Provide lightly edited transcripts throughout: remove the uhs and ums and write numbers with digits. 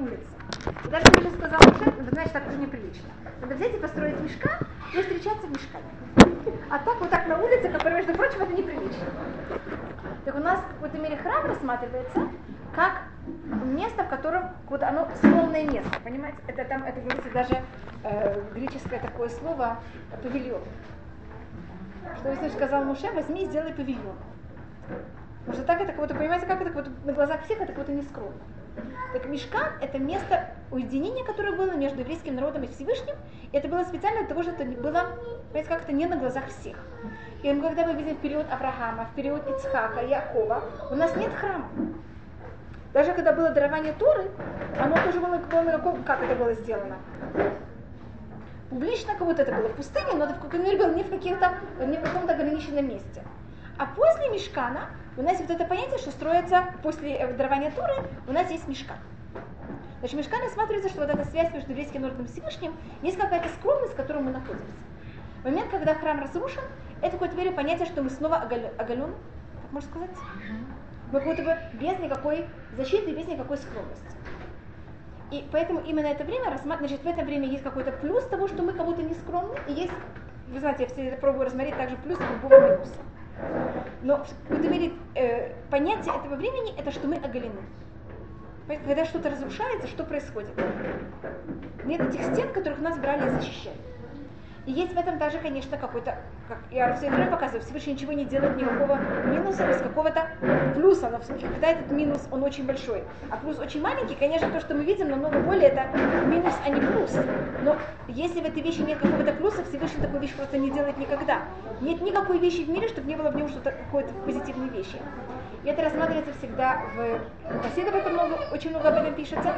улице. И даже Миша сказал, вы знаете, так уже неприлично. Надо взять и построить мишкан и встречаться в мишкане. А так вот так на улице, который, между прочим, это неприлично. Так у нас в какой-то мере храм рассматривается как место, в котором вот оно скромное место, понимаете? Это там, это говорится даже греческое такое слово павильон. Что Иисус сказал Моше, возьми и сделай павильон. Потому что так это как-то, понимаете, как это как-то на глазах всех это как-то нескромно. Так мишкан — это место уединения, которое было между еврейским народом и Всевышним. И это было специально для того, что это было, понимаете, как-то не на глазах всех. И когда мы видим в период Авраама, в период Ицхака, Якова, у нас нет храма. Даже когда было дарование Торы, оно тоже было как это было сделано. Публично, как будто это было в пустыне, но это в каком-то мере было не в каком-то ограниченном месте. А после мишкана у нас есть вот это понятие, что строится после дарования Торы, у нас есть мишкан. Значит, мишкан рассматривается, что вот эта связь между еврейским народом и Всевышним, есть какая-то скромность, в которой мы находимся. В момент, когда храм разрушен, это в какой-то мере понятие, что мы снова оголен, так можно сказать? Мы как будто бы без никакой защиты, без никакой скромности. И поэтому именно это время, значит, в это время есть какой-то плюс того, что мы как будто не скромны, и есть, вы знаете, я всегда пробую рассмотреть также плюс любого минуса. Но в какой-то мере понятие этого времени — это что мы оголены. Когда что-то разрушается, что происходит? Нет этих стен, которых нас брали и защищали. И есть в этом даже, конечно, какой-то, как я все время показываю, Всевышний ничего не делает, никакого минуса, без какого-то плюса. Но когда этот минус, он очень большой, а плюс очень маленький, конечно, то, что мы видим, намного более это минус, а не плюс. Но если в этой вещи нет какого-то плюса, Всевышний такую вещь просто не делает никогда. Нет никакой вещи в мире, чтобы не было в нем что-то, какой-то позитивной вещи. И это рассматривается всегда в Хасидах, очень много об этом пишется.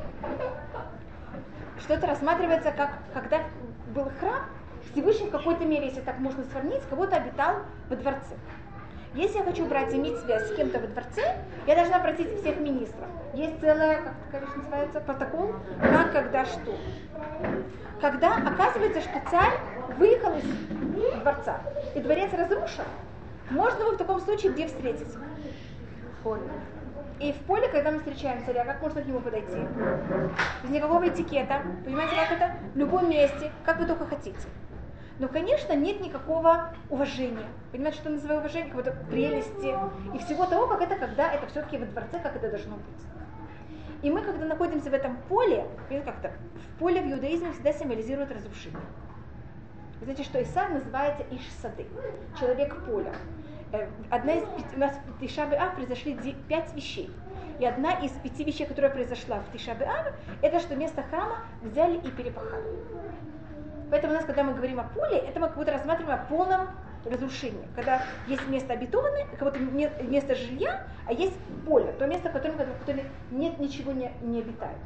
Что это рассматривается как, когда был храм, Всевышний в какой-то мере, если так можно сравнить, кого-то обитал во дворце. Если я хочу брать, иметь связь с кем-то во дворце, я должна просить всех министров. Есть целая, как такая вещь называется, протокол, как, когда, что. Когда оказывается, что царь выехал из дворца, и дворец разрушен, можно его в таком случае где встретить? В поле. И в поле, когда мы встречаем царя, как можно к нему подойти? Без никакого этикета. Понимаете, как это? В любом месте, как вы только хотите. Но, конечно, нет никакого уважения. Понимаете, что я называю уважение? Какой-то прелести и всего того, как это, когда это все-таки во дворце, как это должно быть. И мы, когда находимся в этом поле, как-то в поле в иудаизме всегда символизирует разрушение. Вы знаете, что Исав называется Иш-Сады, человек поля. У нас в Тиша б'Ав произошли 5 вещей. И одна из 5 вещей, которая произошла в Тиша б'Ав, это что место храма взяли и перепахали. Поэтому у нас, когда мы говорим о поле, это мы как будто рассматриваем о полном разрушении. Когда есть место обетованное, как будто нет места жилья, а есть поле, то место, в котором нет ничего не обитает.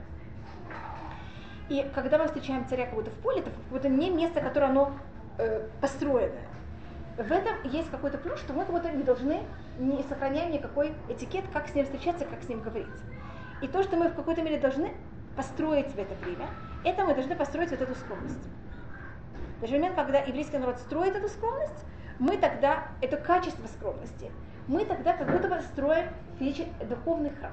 И когда мы встречаем царя как будто в поле, это как будто не место, которое оно построенное. В этом есть какой-то плюс, что мы как будто не должны, не сохраняем никакой этикет, как с ним встречаться, как с ним говорить. И то, что мы в какой-то мере должны построить в это время, это мы должны построить вот эту скромность. Даже в момент, когда еврейский народ строит эту скромность, мы тогда, это качество скромности, мы тогда как будто бы строим духовный храм.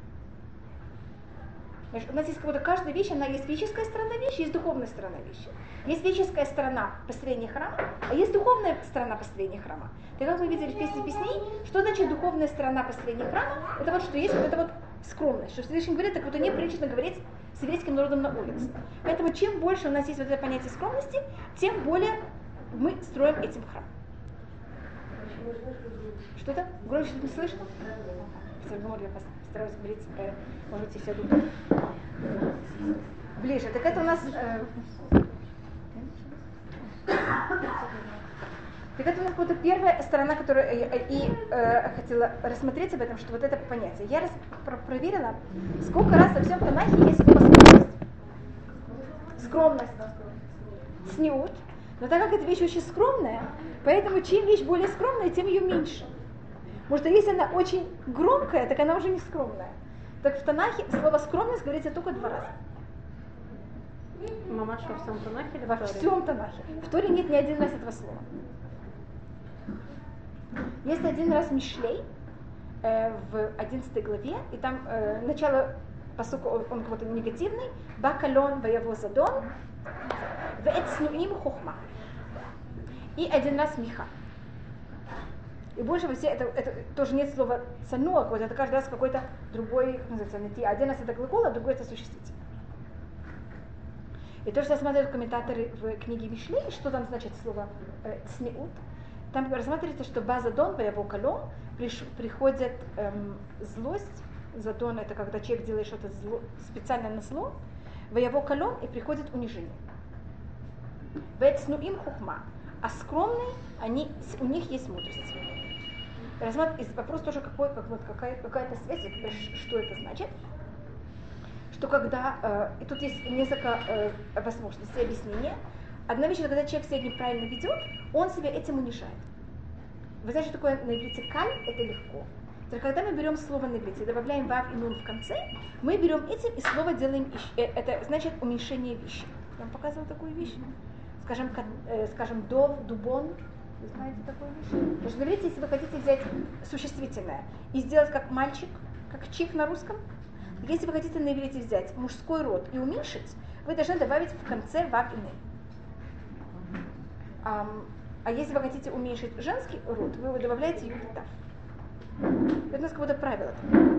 У нас есть какая-то каждая вещь, она есть физическая сторона вещи, есть духовная сторона вещи. Есть физическая сторона построения храма, а есть духовная сторона построения храма. Так как мы видели в песне песней, что значит духовная сторона построения храма? Это вот что есть вот эта вот скромность, что Всевышний говорит, так вот неприлично говорить с еврейским народом на улице. Поэтому чем больше у нас есть вот это понятие скромности, тем более мы строим этим храм. Что-то? Громче не слышно? Я постараюсь говорить, может быть, я сяду ближе. Так это у нас... Так это у нас вот первая сторона, которую я хотела рассмотреть об этом, что вот это понятие. Я проверила, сколько раз во всем Танахе есть слово скромность. Скромность. Сниут. Но так как эта вещь очень скромная, поэтому чем вещь более скромная, тем ее меньше. Потому что если она очень громкая, так она уже не скромная. Так в Танахе слово скромность говорится только 2 раза. Мамаш во всем Танахе или во всем Танахе. В Торе нет ни один раз этого слова. Есть один раз Мишлей в 11 главе, и там начало посук, он какой-то негативный. Бакалон ваяво задон, вэцнуим хохма. И один раз миха. И больше все это тоже нет слова цануа, это каждый раз какой-то другой, как называется, найти. Один раз это глагол, а другой это существительное. И то, что рассматривают комментаторы в книге Мишли, что там значит слово цниут, там рассматривается, что база дон, ваяво калон, приходит злость. Задон это когда человек делает что-то специально на зло, ваяво калон, и приходит унижение. Вэцнуим хухма. А скромные, у них есть мудрость. Вопрос тоже какая-то связь, что это значит. Что когда, и тут есть несколько возможностей объяснения. Одна вещь, когда человек себя неправильно ведет, он себя этим унижает. Вы знаете, что такое на иврите каль? Это легко. Когда мы берем слово на иврите, добавляем вав и нун в конце, мы берем этим и слово делаем, это значит уменьшение вещи. Я вам показывала такую вещь. Скажем, дов, дубон. Вы знаете такую вещь? Потому что, говорите, если вы хотите взять существительное и сделать как мальчик, как чих на русском, если вы хотите на иврите взять мужской род и уменьшить, вы должны добавить в конце вав и нун. А если вы хотите уменьшить женский род, вы его добавляете юд и тав. Это у нас какое-то правило.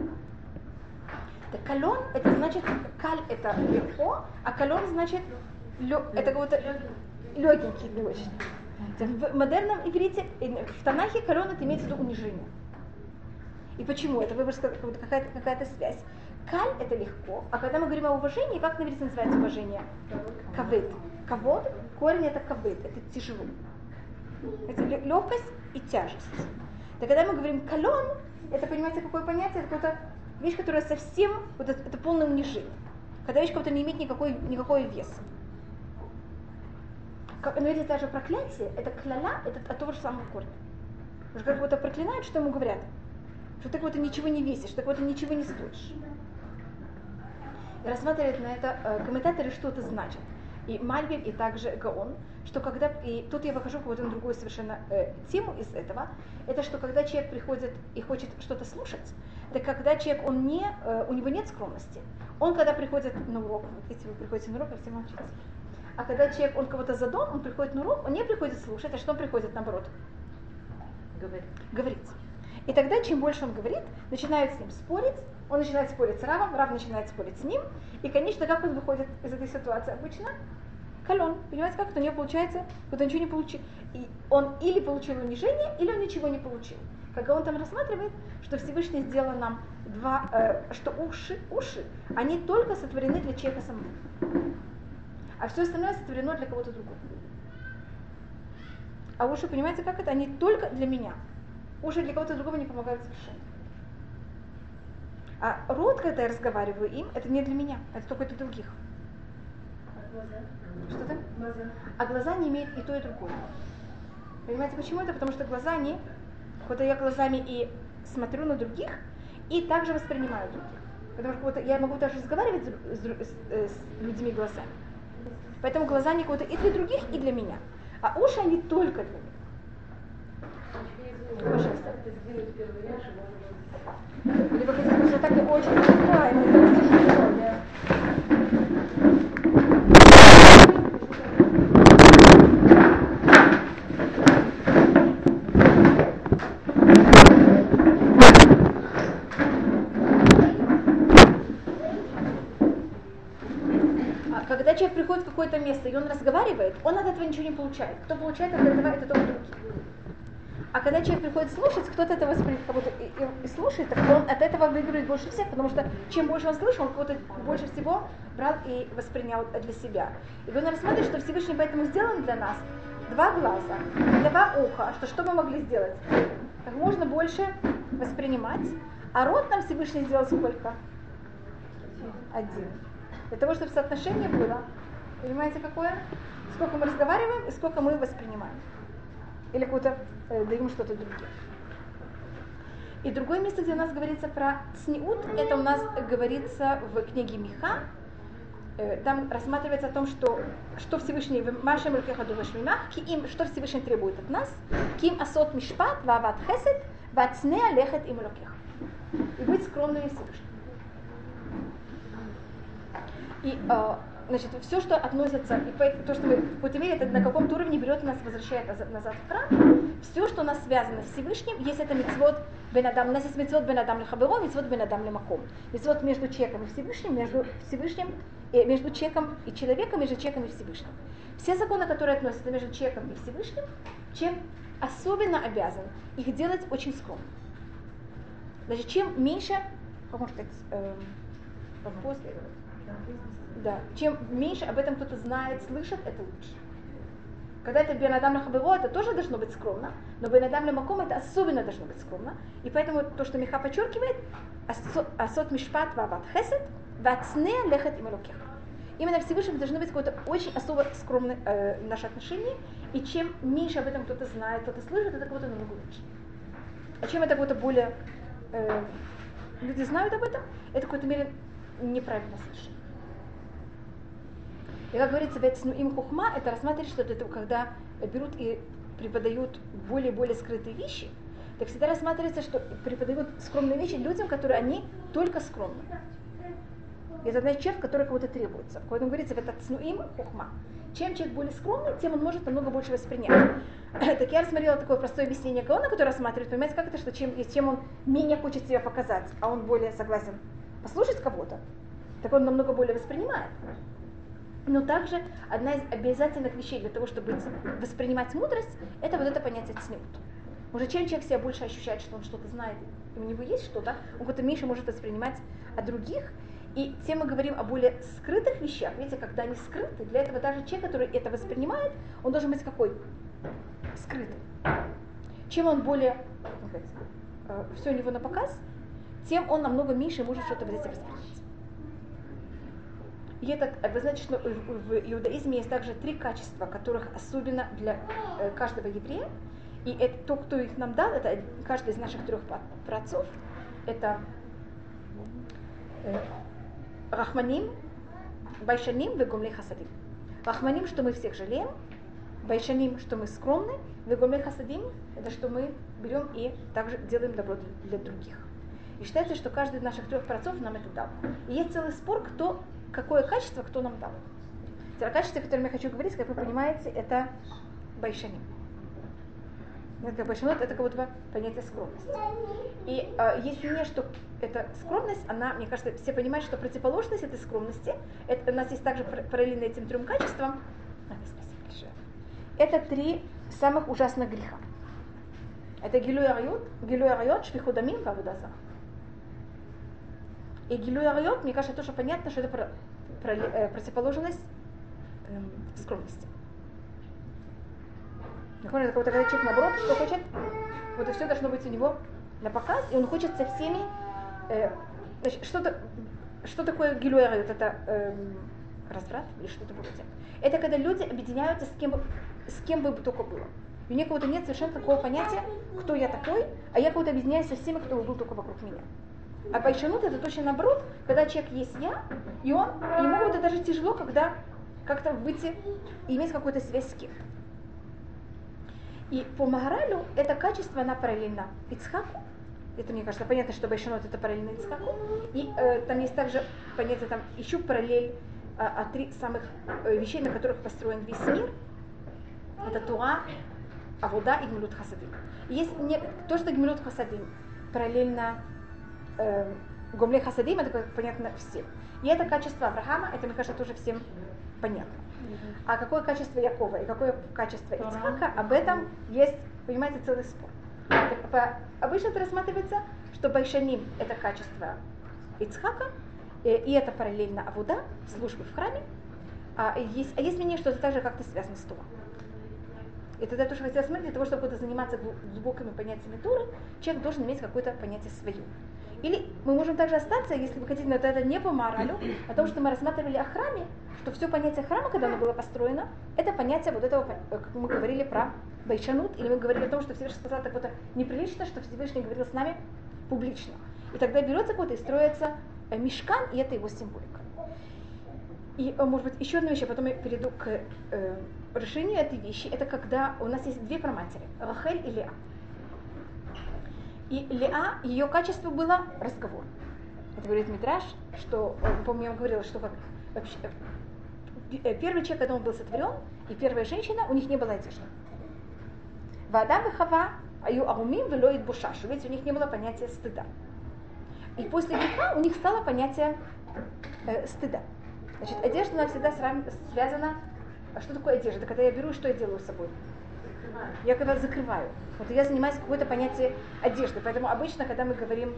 Так, калон, это значит, каль это легко, а калон значит, это какой-то легенький очень. В модерном иврите, в Танахе калон это имеется в виду унижение. И почему? Это какая-то связь. Каль это легко, а когда мы говорим о уважении, как на иврите называется уважение? Кавыд. Кавод, корень это кавыд, это тяжело. Это легкость и тяжесть. Так когда мы говорим калон, это, понимаете, какое понятие? Это какая-то вещь, которая совсем, это полное унижение. Когда вещь как-то не имеет никакой веса. Но если даже проклятие, это кляля, это от того же самого корня. Потому что как будто проклинают, что ему говорят? Что ты как будто ничего не весишь, что ты как будто ничего не стоишь. И рассматривают на это комментаторы, что это значит. И Мальбим, и также Гаон, что когда, и тут я выхожу какую-то на другую совершенно тему из этого, это что когда человек приходит и хочет что-то слушать, так когда человек, у него нет скромности, он когда приходит на урок, вот видите, вы приходите на урок, и все молчите. А когда человек, он кого-то задон, он приходит на урок, он не приходит слушать, а что он приходит наоборот? Говорить. И тогда, чем больше он говорит, начинают с ним спорить, он начинает спорить с Равом, Рав начинает спорить с ним, и, конечно, как он выходит из этой ситуации обычно? Калон. Понимаете, как? Это у него получается, когда ничего не получил. И он или получил унижение, или он ничего не получил. Когда он там рассматривает, что Всевышний сделал нам что уши, они только сотворены для человека самого. А все остальное сотворено для кого-то другого. А уши, понимаете, как это? Они только для меня. Уши для кого-то другого не помогают совершенно. А рот, когда я разговариваю им, это не для меня, это только для других. А глаза? Что-то? Глаза. А глаза не имеют и то, и другое. Понимаете, почему это? Потому что глаза они, вот я глазами и смотрю на других, и также воспринимаю других. Потому что вот я могу даже разговаривать с людьми глазами. Поэтому глаза они и для других, и для меня. А уши они только для меня. Пожалуйста. Или вы хотите, что так и очень неправильно, это очень тяжело. Когда человек приходит в какое-то место и он разговаривает, он от этого ничего не получает. Кто получает от этого, это только другие. А когда человек приходит слушать, кто-то это и слушает, так он от этого выигрывает больше всех, потому что чем больше он слышал, он кого-то больше всего брал и воспринял для себя. И он рассматривает, что Всевышний поэтому сделан для нас 2 глаза, 2 уха, что мы могли сделать? Как можно больше воспринимать, а рот нам Всевышний сделал сколько? 1. Для того, чтобы соотношение было, понимаете, какое? Сколько мы разговариваем и сколько мы воспринимаем. Или какое-то даем что-то другое. И другое место, где у нас говорится про цниут, это у нас говорится в книге Миха. Там рассматривается о том, что Всевышний Машем Рукеха Дувашмимах, что Всевышний требует от нас, ким асот мишпат, вават хесед, вацнеа лехет им рукех. И быть скромными Всевышним. И значит, все, что относится, и то, что мы в какой-то мере это на каком-то уровне берет нас, возвращает назад в храм, все, что у нас связано с Всевышним, есть это мицвот бен адам, у нас есть мицвот бен адам лехаберо, мицвот бен адам лемаком. Мицвот между человеком и Всевышним, между человеком и человеком, между человеком и Всевышним. Все законы, которые относятся между человеком и Всевышним, человек особенно обязан их делать очень скромно. Значит, чем меньше, как можно сказать, да, чем меньше об этом кто-то знает, слышит, это лучше. Когда это бен адам лехаберо, это тоже должно быть скромно, но бен адам лемаком это особенно должно быть скромно. И поэтому то, что Миха подчеркивает, асот мишпат вават хесед, вацне лехет им элокеха. Именно Всевышним должны быть какое-то очень особо скромное наше отношение, и чем меньше об этом кто-то знает, кто-то слышит, это кого-то намного лучше. А чем это кого-то более люди знают об этом, это в какой-то мере неправильно слышно. И как говорится, им хухма, это рассматривать, что это когда берут и преподают более скрытые вещи, так всегда рассматривается, что преподают скромные вещи людям, которые они только скромны. Это одна из черт, которая кого-то требуется. Поэтому говорится, это цнуим хухма. Чем человек более скромный, тем он может намного больше воспринять. Так я рассмотрела такое простое объяснение Гаона, которое рассматривает, понимаете, как это, что чем он менее хочет себя показать, а он более согласен послушать кого-то, так он намного более воспринимает. Но также одна из обязательных вещей для того, чтобы воспринимать мудрость, это вот это понятие цнют. Уже чем человек себя больше ощущает, что он что-то знает, у него есть что-то, он как-то меньше может воспринимать от других. И тем мы говорим о более скрытых вещах. Видите, когда они скрыты, для этого даже человек, который это воспринимает, он должен быть какой? Скрытый. Чем он более, все у него на показ, тем он намного меньше может что-то взять и воспринять. И это, вы знаете, что в иудаизме есть также 3 качества, которых особенно для каждого еврея. И это то, кто их нам дал, это каждый из наших 3 праотцов. Это Рахманим, Байшаним, Вегомлей Хасадим. Рахманим, что мы всех жалеем, Байшаним, что мы скромны, Вегомлей Хасадим, это что мы берем и также делаем добро для других. И считается, что каждый из наших 3 праотцов нам это дал. И есть целый спор, какое качество кто нам дал. Качество, о котором я хочу говорить, как вы понимаете, это Байшаним. Это Байшанот, это как будто понятие скромности. И есть мнение, что эта скромность, она, мне кажется, все понимают, что противоположность этой скромности, у нас есть также параллельно этим 3 качествам, это 3 самых ужасных греха. Это гилуй арайот, швихут дамим, вавода зара. И гилуй арайот, мне кажется, тоже понятно, что это противоположность скромности. Когда человек наоборот, что хочет, вот это все должно быть у него на показ, и он хочет со всеми, значит, что такое гилуй арайот? Это разврат или что-то вроде. Это когда люди объединяются с кем бы только было. И у некого-то нет совершенно такого понятия, кто я такой, а я кого-то объединяюсь со всеми, кто был только вокруг меня. А байшанут это точно наоборот, когда человек есть я, и ему это даже тяжело, когда как-то выйти и иметь какую-то связь с кем. И по Магаралю это качество, она параллельно Ицхаку. Это, мне кажется, понятно, что байшанут это параллельно Ицхаку. И там есть также понятие, там еще параллель о 3 самых вещей, на которых построен весь мир. Это Туа, Авода и Гмилут Хасадим. И есть то, что Гмилут Хасадим параллельно Гомлей Хасадим, это понятно всем. И это качество Авраама, это, мне кажется, тоже всем понятно. А какое качество Якова и какое качество Ицхака, об этом есть, понимаете, целый спор. Обычно это рассматривается, что Байшаним это качество Ицхака, и это параллельно Авода, службы в храме. А есть мнение, что это также как-то связано с Туа. И тогда я тоже хотела смотреть, для того, чтобы заниматься глубокими понятиями Торы, человек должен иметь какое-то понятие свое. Или мы можем также остаться, если вы хотите, но это не по Магаралю, о том, что мы рассматривали о храме, что все понятие храма, когда оно было построено, это понятие вот этого, как мы говорили про Байшанут, или мы говорили о том, что Всевышний сказал так вот неприлично, что Всевышний говорил с нами публично. И тогда берется какой-то и строится мишкан, и это его символика. И, может быть, еще одна вещь, а потом я перейду к решению этой вещи, это когда у нас есть 2 праматери, Рахель и Леа. И Леа, ее качество было разговор. Это говорит Мидраш, что, помню, я вам говорила, что как вообще, первый человек, когда он был сотворен, и первая женщина, у них не было одежды. Адам и Хава, аю арумим велоид бушашу, ведь у них не было понятия стыда. И после греха у них стало понятие стыда. Значит, одежда, она всегда связана. А что такое одежда? Когда я беру, что я делаю с собой? Я когда закрываю. Вот я занимаюсь какое-то понятие одежды. Поэтому обычно, когда мы говорим,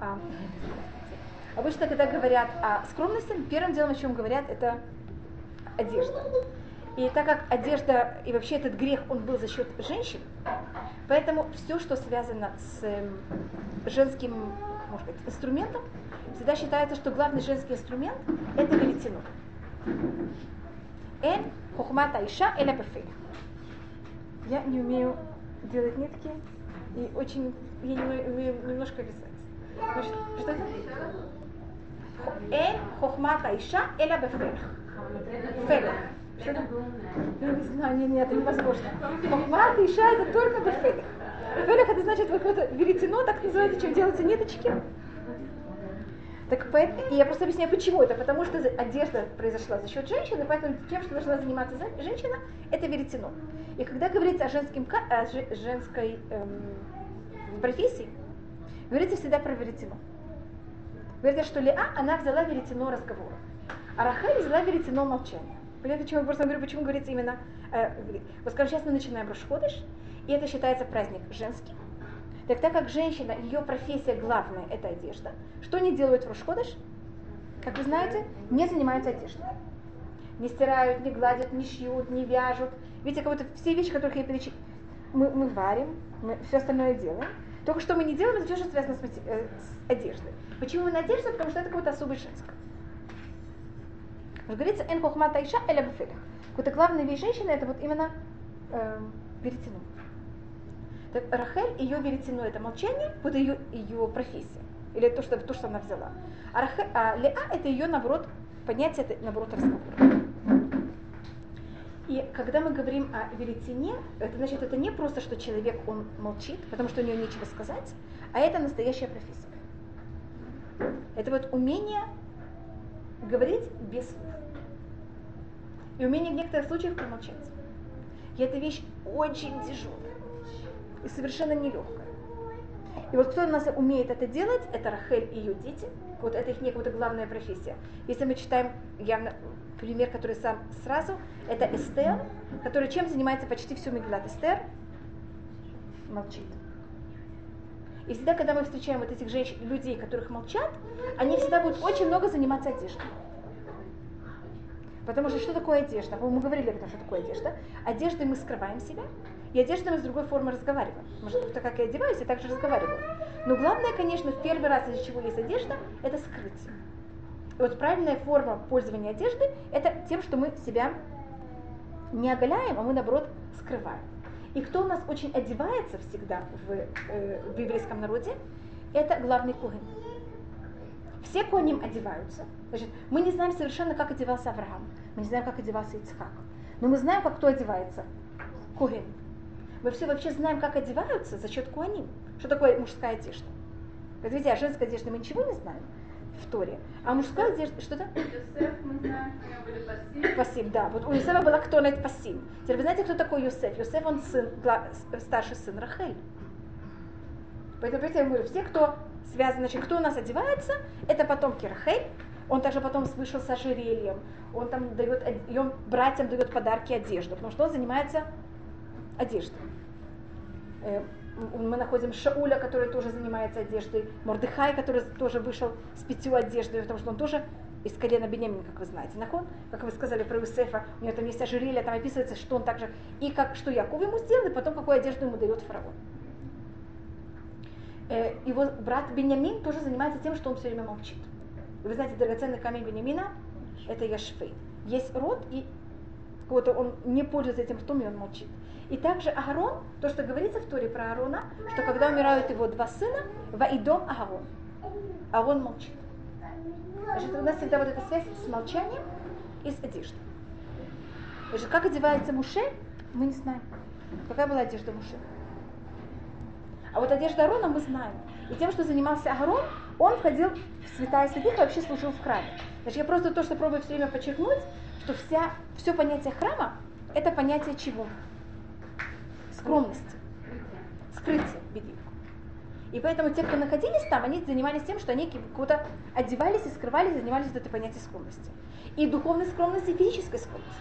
когда говорят о скромности, первым делом, о чем говорят, это одежда. И так как одежда и вообще этот грех, он был за счет женщин, поэтому все, что связано с женским, может быть, инструментом, всегда считается, что главный женский инструмент – это веретено. Эн хохмата иша эля бефель. Я не умею делать нитки, и очень, я не умею немножко вязать. Значит, что это? Эн хохмата иша эля бефель. Фель. Что это? Я не знаю, нет, это невозможно. Хохмата иша это только бефель. Фель это значит вот это веретено, так называется, чем делаются ниточки. Так, и я просто объясняю, почему это. Потому что одежда произошла за счет женщины, поэтому тем, что должна заниматься женщина, это веретено. И когда говорится о женской профессии, говорится всегда про веретено. Говорится, что Леа, она взяла веретено разговора, а Рахель взяла веретено молчания. Понятно, почему я просто говорю, почему говорится именно... вот скажем, сейчас мы начинаем Рош ходеш, и это считается праздник женский. Так как женщина, ее профессия главная – это одежда, что они делают в Рош ходеш? Как вы знаете, не занимаются одеждой. Не стирают, не гладят, не шьют, не вяжут. Видите, как вот все вещи, которых я перечислила, мы варим, мы все остальное делаем. Только что мы не делаем, это все, что связано с одеждой. Почему именно одежда? Потому что это какое-то особое женское. Говорится, эн хохма тайша эля бефелях. Какая-то главная вещь женщины – это вот именно веретено. Так, Рахель, ее веретено – это молчание, вот ее профессия, или то, что она взяла. А Леа – это ее, наоборот, понятие, это, наоборот, разговор. И когда мы говорим о веретене, это значит, это не просто, что человек, он молчит, потому что у него нечего сказать, а это настоящая профессия. Это вот умение говорить без слов. И умение в некоторых случаях промолчать. И эта вещь очень тяжелая и совершенно нелегкая. И вот кто у нас умеет это делать, это Рахель и ее дети. Вот это их некая главная профессия. Если мы читаем явно пример, который сам сразу, это Эстер, который чем занимается почти всю Мегилат Эстер? Молчит. И всегда, когда мы встречаем вот этих женщин, людей, которых молчат, они всегда будут очень много заниматься одеждой. Потому что такое одежда? Мы говорили об этом, что такое одежда. Одеждой мы скрываем себя, и одеждой мы с другой формой разговариваем. Может, так как я одеваюсь, я также разговариваю. Но главное, конечно, в первый раз, из-за чего есть одежда, это скрытие. И вот правильная форма пользования одежды – это тем, что мы себя не оголяем, а мы, наоборот, скрываем. И кто у нас очень одевается всегда в еврейском народе, это главный коэн. Все коэним одеваются. Значит, мы не знаем совершенно, как одевался Авраам, мы не знаем, как одевался Ицхак. Но мы знаем, как кто одевается. Коэн. Мы все вообще знаем, как одеваются за счет коэним. Что такое мужская одежда? Вот видите, о женской одежде мы ничего не знаем в Торе. А мужская одежда, что-то? Йосеф, мы знаем, у него были пассим. Пассим, да. Вот у Йосефа была ктонет пассим. Теперь вы знаете, кто такой Йосеф? Йосеф, он старший сын Рахель. Поэтому, я говорю, все, кто связан, значит, кто у нас одевается, это потомки Рахель. Он также потом слышал с ожерельем. Он там дает, и он братьям дает подарки одежду, потому что он занимается одеждой. Мы находим Шауля, который тоже занимается одеждой, Мордехай, который тоже вышел с 5 одеждами, потому что он тоже из колена Беньямина, как вы знаете. Нахон, как вы сказали про Иосифа, у него там есть ожерелье, там описывается, что он также, и как, что Яков ему сделал, и потом какую одежду ему дает фараон. Его брат Беньямин тоже занимается тем, что он все время молчит. Вы знаете, драгоценный камень Беньямина – это Яшфей. Есть рот, и вот он не пользуется этим ртом, и он молчит. И также Аарон, то, что говорится в Торе про Аарона, что когда умирают его 2 сына, «Ваидом Аарон». Аарон молчит. Значит, у нас всегда вот эта связь с молчанием и с одеждой. Значит, как одевается Муше, мы не знаем. Какая была одежда Муше? А вот одежда Аарона мы знаем. И тем, что занимался Аарон, он входил в святая святых и вообще служил в храме. Значит, я просто то, что пробую все время подчеркнуть, что все понятие храма – это понятие чего? Скромности, скрытия, бедик. И поэтому те, кто находились там, они занимались тем, что они куда-то одевались и скрывались, и занимались вот этой понятием скромности. И духовной скромности, и физической скромности.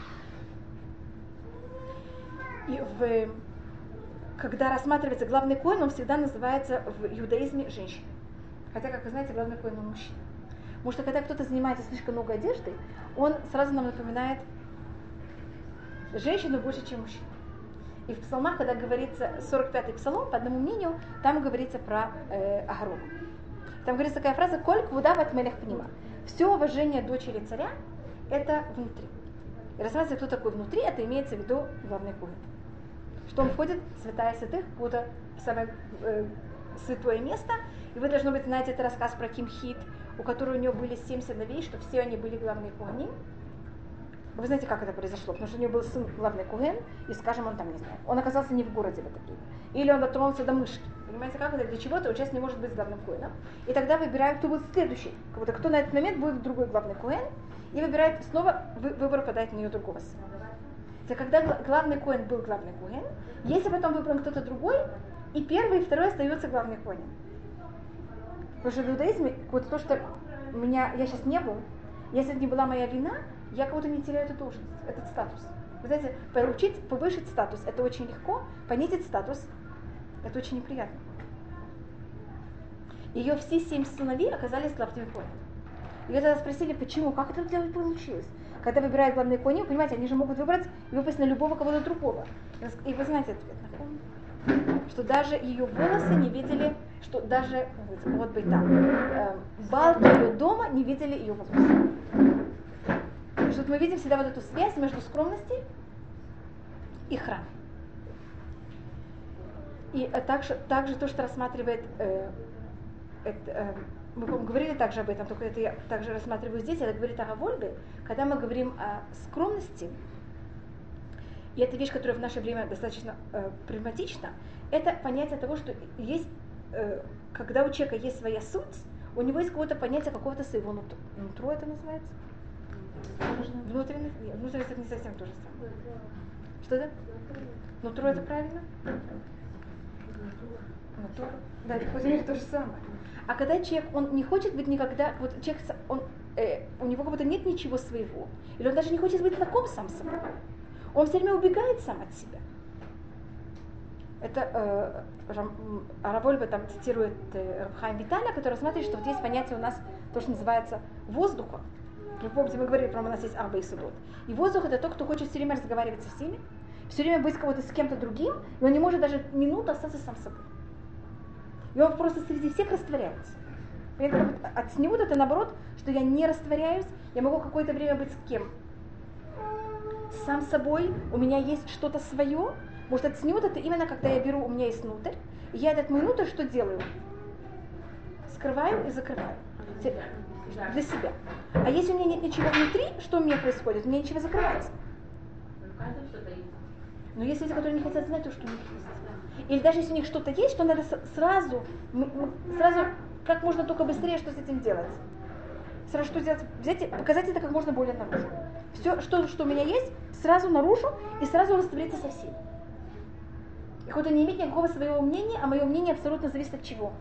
И когда рассматривается главный коэн, он всегда называется в иудаизме женщиной. Хотя, как вы знаете, главный коэн он мужчина. Потому что когда кто-то занимается слишком много одеждой, он сразу нам напоминает женщину больше, чем мужчину. И в псалмах, когда говорится 45-й псалом, по одному мнению, там говорится про Агарон. Там говорится такая фраза «Коль квуда ват мелех пнима». Все уважение дочери царя – это внутри. И рассматривается, кто такой внутри, это имеется в виду главный коэн. Что он входит в святая святых, куда в самое святое место. И вы, должно быть, знаете, это рассказ про Кимхит, у которой у нее были 7 сыновей, что все они были главные коэним. Вы знаете, как это произошло? Потому что у нее был сын главный коэн, и, скажем, он там, не знаю, он оказался не в городе в это время. Или он дотронулся до мышки. Понимаете, как это? Для чего-то он сейчас не может быть главным коэном. И тогда выбирают, кто будет следующий. Кто на этот момент будет другой главный коэн. И выбирает, снова выбор падает на ее другого сына. Когда главный коэн был главный коэн, если потом выбран кто-то другой, и первый, и второй остается главный коэн. Потому что в иудаизме, вот то, что я сейчас не был, если это не была моя вина, я как будто не теряю эту должность, этот статус. Вы знаете, повысить статус – это очень легко, понизить статус – это очень неприятно. Ее все 7 сыновей оказались главными коэнами. И тогда спросили, почему, как это получилось? Когда выбирают главные коэним, понимаете, они же могут выбрать и выпасть на любого кого-то другого. И вы знаете ответ, что даже ее волосы не видели, что даже вот бы там балки ее дома не видели ее волосы. Что мы видим всегда вот эту связь между скромностью и храмом. И также то, что рассматривает, мы говорили также об этом, только это я также рассматриваю здесь, это говорит о Равольбе, когда мы говорим о скромности, и это вещь, которая в наше время достаточно прагматична, это понятие того, что есть, когда у человека есть своя суть, у него есть какое-то понятие какого-то своего нутро это называется? Внутренность? Нет, внутренность это не совсем то же самое. Что это? Нутро это правильно? Нутро. Да, это то же самое. А когда человек, он не хочет быть никогда, вот человек, у него как будто нет ничего своего, или он даже не хочет быть знаком сам с собой, он все время убегает сам от себя. Это Равольба там цитирует Рав Хаим Виталя, который смотрит, что вот есть понятие у нас, то, что называется воздуха. Вы помните, мы говорили, про у нас есть арба и судот. И воздух это тот, кто хочет все время разговаривать со всеми, все время быть кого-то с кем-то другим, и он не может даже минуту остаться сам собой. И он просто среди всех растворяется. От снюд это наоборот, что я не растворяюсь, я могу какое-то время быть с кем? Сам собой, у меня есть что-то свое. Может, от снюд это именно когда я беру, у меня есть внутрь, и я этот мой внутрь что делаю? Скрываю и закрываю. Для себя. А если у меня нет ничего внутри, что у меня происходит? У меня ничего закрывается. Но есть люди, которые не хотят знать то, что у них есть. Или даже если у них что-то есть, то надо сразу, как можно только быстрее, что с этим делать. Сразу что делать? Взять и показать это как можно более наружу. Все, что у меня есть, сразу наружу и сразу раствориться со всеми. И хоть он не имеет никакого своего мнения, а мое мнение абсолютно зависит от чего?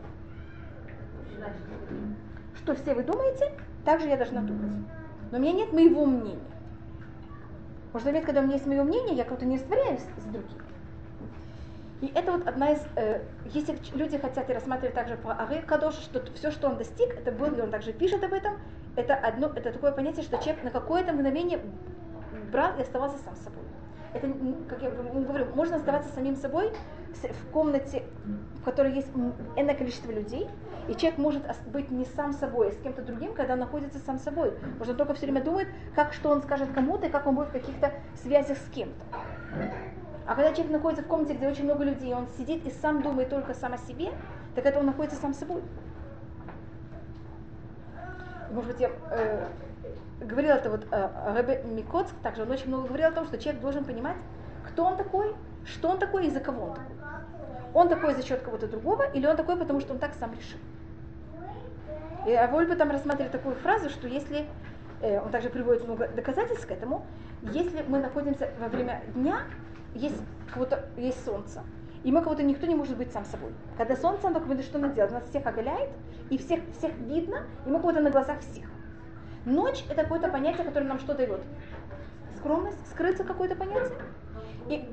Что все вы думаете, так же я должна думать. Но у меня нет моего мнения. Может, момент, когда у меня есть мое мнение, я как-то не растворяюсь с другим. И это вот одна из... если люди хотят и рассматривать также по Аре Кадошу, что все, что он достиг, это был, и он также пишет об этом, это такое понятие, что человек на какое-то мгновение брал и оставался сам собой. Это, как я говорю, можно оставаться самим собой в комнате, в которой есть энное количество людей, и человек может быть не сам собой, а с кем-то другим, когда он находится сам собой. Потому что он только все время думает, что он скажет кому-то, и как он будет в каких-то связях с кем-то. А когда человек находится в комнате, где очень много людей, и он сидит и сам думает только сам о себе, так это он находится сам собой. Может быть, я говорила это вот Ребе Микоцк, также он очень много говорил о том, что человек должен понимать, кто он такой, что он такой и за кого он такой. Он такой за счет кого-то другого, или он такой, потому что он так сам решил. И Вольбе там рассматривает такую фразу, что если, он также приводит много доказательств к этому, если мы находимся во время дня, есть солнце, и мы кого-то никто не может быть сам собой. Когда солнце, оно только что оно делает, нас всех оголяет, и всех видно, и мы кого-то на глазах всех. Ночь это какое-то понятие, которое нам что дает? Скромность, скрыться какое-то понятие. И...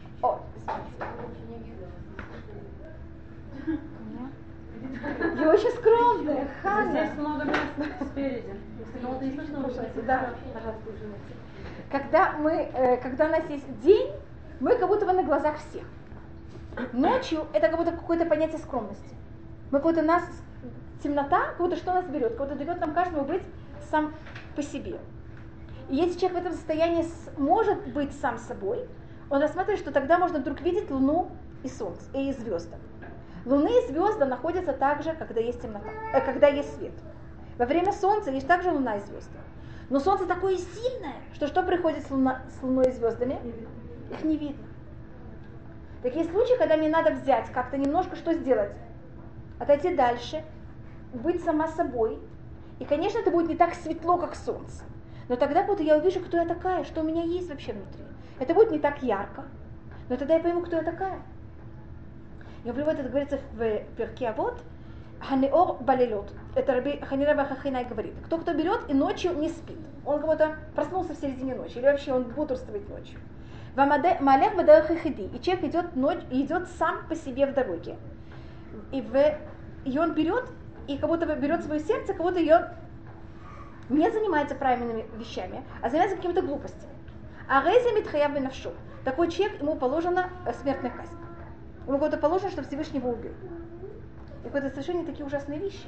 Я очень скромная, Ханна. Здесь много места спереди. Если кого-то не слышно, да, пожалуйста, извините. Когда у нас есть день, мы как будто бы на глазах всех. Ночью это как будто какое-то понятие скромности. Мы как будто нас, темнота, как будто что нас берет, как будто дает нам каждому быть сам по себе. И если человек в этом состоянии может быть сам собой, он рассматривает, что тогда можно вдруг видеть Луну и Солнце, и звезды. Луны и звезды находятся также, когда есть темнота, когда есть свет. Во время Солнца есть также Луна и звезды. Но Солнце такое сильное, что приходит с Луной и звездами? Их не видно. Такие случаи, когда мне надо взять, как-то немножко что сделать? Отойти дальше, быть сама собой. И, конечно, это будет не так светло, как Солнце. Но тогда вот я увижу, кто я такая, что у меня есть вообще внутри. Это будет не так ярко, но тогда я пойму, кто я такая. И он приводит, это говорится в Перке Авот, Ханеор балелот. Это Раби Ханина бен Хахинай говорит. Кто берет и ночью не спит. Он как будто проснулся в середине ночи, или вообще он бодрствует ночью. Малех бадарах хиди. И человек идет сам по себе в дороге. И он берет, и как будто берет свое сердце, как будто ее не занимается правильными вещами, а занимается какими-то глупостями. А рейзе митхаяв бенавшу. Такой человек, ему положена смертная казнь. Ему кого-то положено, чтобы Всевышний его убил. И это совершенно такие ужасные вещи.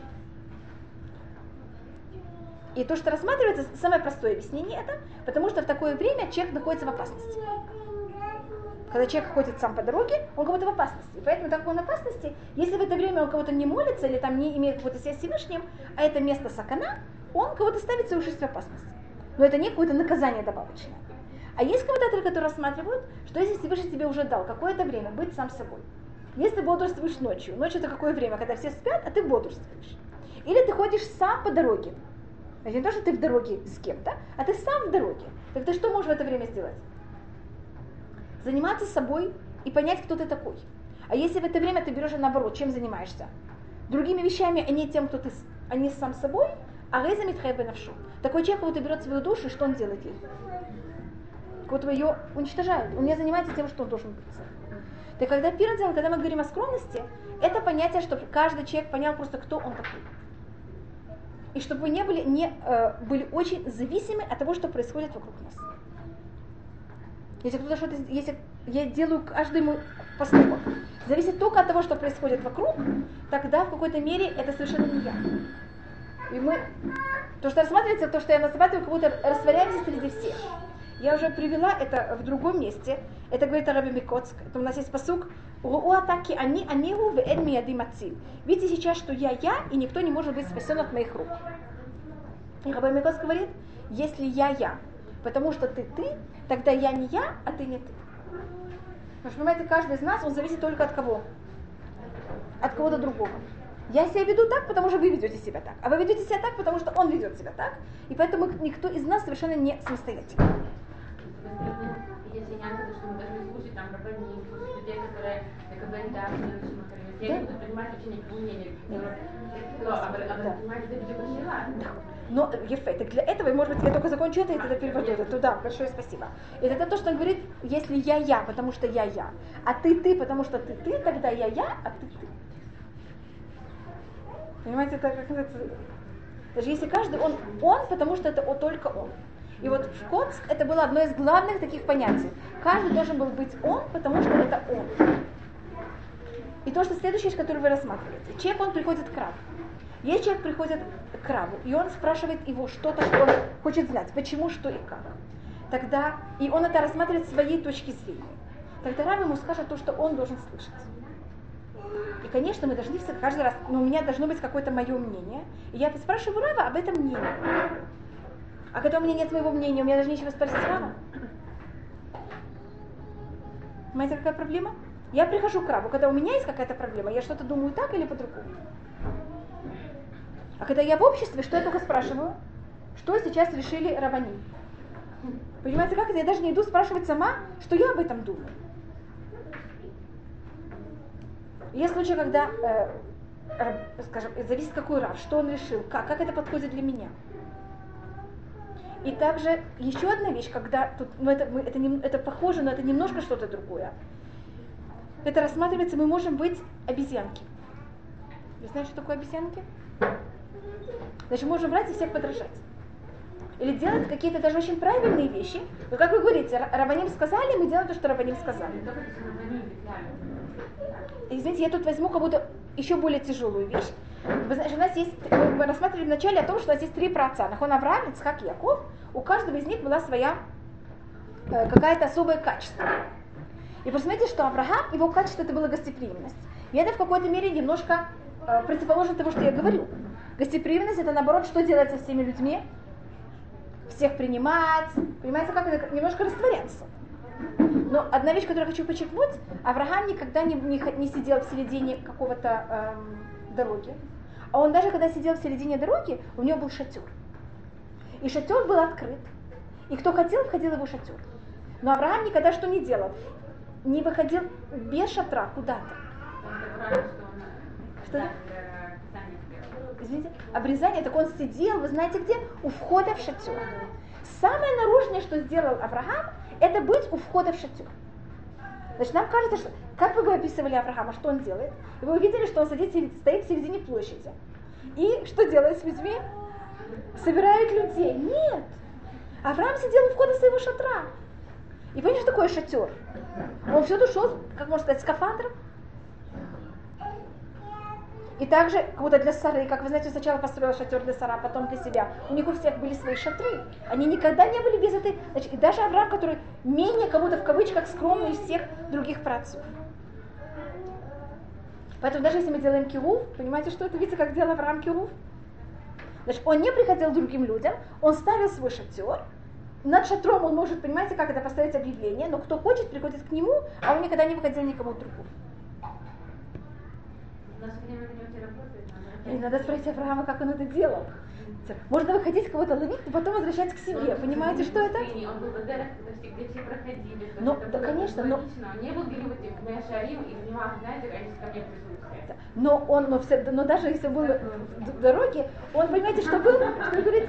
И то, что рассматривается, самое простое объяснение это, потому что в такое время человек находится в опасности. Когда человек ходит сам по дороге, он как будто в опасности. И поэтому, так как он в опасности, если в это время он кого-то не молится или там не имеет какой-то связь с Всевышним, а это место сакана, он кого-то ставит свою жизнь в опасность. Но это не какое-то наказание добавочное. А есть комментаторы, которые рассматривают, что если Всевышний тебе уже дал какое-то время быть сам собой, если ты бодрствуешь ночью, ночь это какое время, когда все спят, а ты бодрствуешь. Или ты ходишь сам по дороге. Это не то, что ты в дороге с кем-то, а ты сам в дороге. Так ты что можешь в это время сделать? Заниматься собой и понять, кто ты такой. А если в это время ты берешь наоборот, чем занимаешься? Другими вещами, а не тем, кто ты, а не сам собой, а рейза митхаяв бенавшу. Такой человек вот берет свою душу, и что он делает ей? Вот ее уничтожает. Он не занимается тем, что он должен быть. Так когда когда мы говорим о скромности, это понятие, чтобы каждый человек понял просто, кто он такой. И чтобы вы были очень зависимы от того, что происходит вокруг нас. Если я делаю каждый мой поступок, зависит только от того, что происходит вокруг, тогда в какой-то мере это совершенно не я. И то, что рассматривается, то, что я рассматриваю, как будто растворяемся среди всех. Я уже привела это в другом месте. Это говорит Раби Микоцк. Это у нас есть пасук. Видите сейчас, что я, и никто не может быть спасен от моих рук. И Раби Микоцк говорит, если я, потому что ты, тогда я не я, а ты не ты. Потому что, понимаете, каждый из нас, он зависит только от кого? От кого-то другого. Я себя веду так, потому что вы ведете себя так. А вы ведете себя так, потому что он ведет себя так. И поэтому никто из нас совершенно не самостоятельный. Если не надо, что мы должны слушать там рабаним, слушать людей, которые я буду принимать вообще никакого мнения. Но Ефе, так для этого, может быть, я только закончу это и тогда перевожу это туда. Большое спасибо. И это то, что он говорит, если я, потому что я, а ты, потому что ты, тогда я, а ты. Понимаете, это как даже если каждый он, потому что это только он. И вот в Коцк это было одно из главных таких понятий. Каждый должен был быть он, потому что это он. И то, что следующее, которое вы рассматриваете. Человек, он приходит к рабу. Если человек приходит к рабу, и он спрашивает его что-то, что он хочет знать, почему, что и как. Тогда, и он это рассматривает с своей точки зрения. Тогда раб ему скажет то, что он должен слышать. И, конечно, мы должны каждый раз, но у меня должно быть какое-то мое мнение. И я спрашиваю раба об этом мнении. А когда у меня нет моего мнения, у меня даже нечего спросить раба. Понимаете, какая проблема? Я прихожу к рабу, когда у меня есть какая-то проблема, я что-то думаю так или по-другому. А когда я в обществе, что я только спрашиваю? Что сейчас решили раввиним? Понимаете, как это? Я даже не иду спрашивать сама, что я об этом думаю. Есть случаи, когда, скажем, зависит какой рав, что он решил, как это подходит для меня. И также еще одна вещь, когда тут, это похоже, но это немножко что-то другое. Это рассматривается, мы можем быть обезьянки. Вы знаете, что такое обезьянки? Значит, мы можем брать и всех подражать. Или делать какие-то даже очень правильные вещи. Но как вы говорите, раввиним сказали, мы делаем то, что раввиним сказали. Извините, я тут возьму как будто еще более тяжелую вещь. Вы знаете, у нас есть, мы рассматривали вначале о том, что у нас есть 3 праотца. Нахон, Авраам, Ицхак и Яков. У каждого из них была своя какая-то особое качество. И посмотрите, что Авраам, его качество это была гостеприимность. И это в какой-то мере немножко противоположно того, что я говорю. Гостеприимность это наоборот, что делать со всеми людьми? Всех принимать, понимаете, как это немножко растворяться. Но одна вещь, которую я хочу подчеркнуть, Авраам никогда не сидел в середине какого-то дороги. А он даже когда сидел в середине дороги, у него был шатер. И шатер был открыт. И кто хотел, входил в его шатер. Но Авраам никогда что не делал? Не выходил без шатра куда-то. Что? Извините, обрезание, так он сидел, вы знаете где? У входа в шатер. Самое наружное, что сделал Авраам, это быть у входа в шатер. Значит, нам кажется, что, как вы бы описывали Авраама, что он делает? И вы увидели, что он стоит в середине площади. И что делает с людьми? Собирает людей. Нет. Авраам сидел у входа своего шатра. И понимаете, что такое шатер? Он всюду шел, как можно сказать, скафандром. И также, как будто для Сары, как вы знаете, сначала построил шатер для Сара, потом для себя. У них у всех были свои шатры. Они никогда не были без этой... Значит, и даже Авраам, который менее, кому-то в кавычках, скромный из всех других праотцов. Поэтому даже если мы делаем кирув, понимаете, что это? Видите, как делал Авраам кирув? Значит, он не приходил к другим людям, он ставил свой шатер. Над шатром он может, понимаете, как это, поставить объявление, но кто хочет, приходит к нему, а он никогда не выходил никому другому. И надо спросить Авраама, как он это делал. Можно выходить, кого-то ловить, и потом возвращаться к себе. Понимаете, что это? Он был благодарен, где все проходили. Ну, да, конечно, но... Он не был где-нибудь в Меашарим и занимался, знаете, они ко мне присутствуют. Но даже если был в дороге, он, понимаете, что был? Что вы говорите?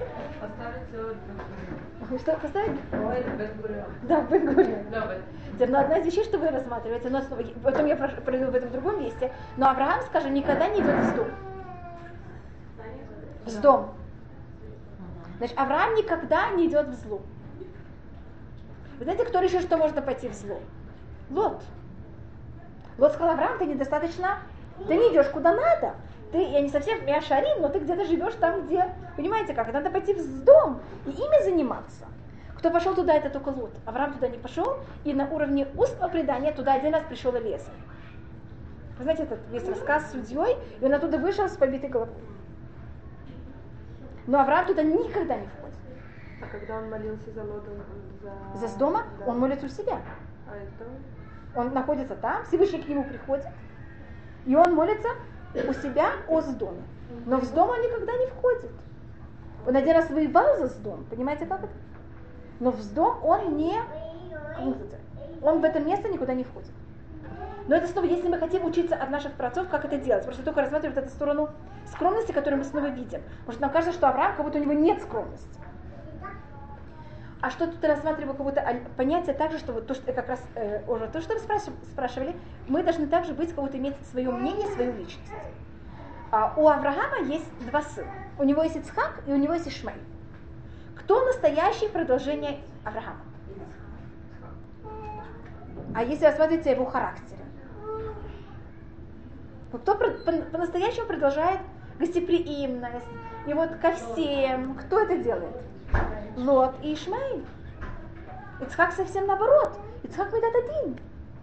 Что поставить? Да, Бен-Гурион. Но одна из вещей, что вы рассматриваете, но потом я пройду в этом другом месте, но Авраам, скажем, никогда не идет в дом. В дом. Значит, Авраам никогда не идет в зло. Вы знаете, кто решил, что можно пойти в зло? Лот. Лот сказал: Авраам, ты недостаточно, ты не идешь куда надо. Я не совсем Меашарим, но ты где-то живешь там, где, понимаете как, надо пойти в дом и ими заниматься. Кто пошел туда, это только Лот. Авраам туда не пошел, и на уровне устного предания туда один раз пришел Элиэзер. Вы знаете этот весь рассказ с судьей, и он оттуда вышел с побитой головой. Но Авраам туда никогда не входит. А когда он молился за Лота? За Сдома, да. Он молится у себя. А это? Он находится там, Всевышний к нему приходит, и он молится у себя о Сдоме. Но в Сдом он никогда не входит. Он один раз воевал за Сдом, понимаете, как это? Но в Сдом он не... Он в это место никуда не входит. Но это снова, если мы хотим учиться от наших праотцов, как это делать. Просто только рассматривать эту сторону скромности, которую мы снова видим. Потому что нам кажется, что Авраам, как будто у него нет скромности. А что тут рассматриваю, как будто понятие также, что вот то, что как раз уже то, что вы спрашивали, мы должны также быть, как будто иметь свое мнение, свою личность. У Авраама есть 2 сына. У него есть Ицхак и у него есть Ишмаэль. Кто настоящее продолжение Авраама? А если рассматривать его характере? Кто по-настоящему продолжает гостеприимность? И вот ко всем. Кто это делает? Лот и Ишмаэль. Ицхак совсем наоборот. Ицхак Медат Адин.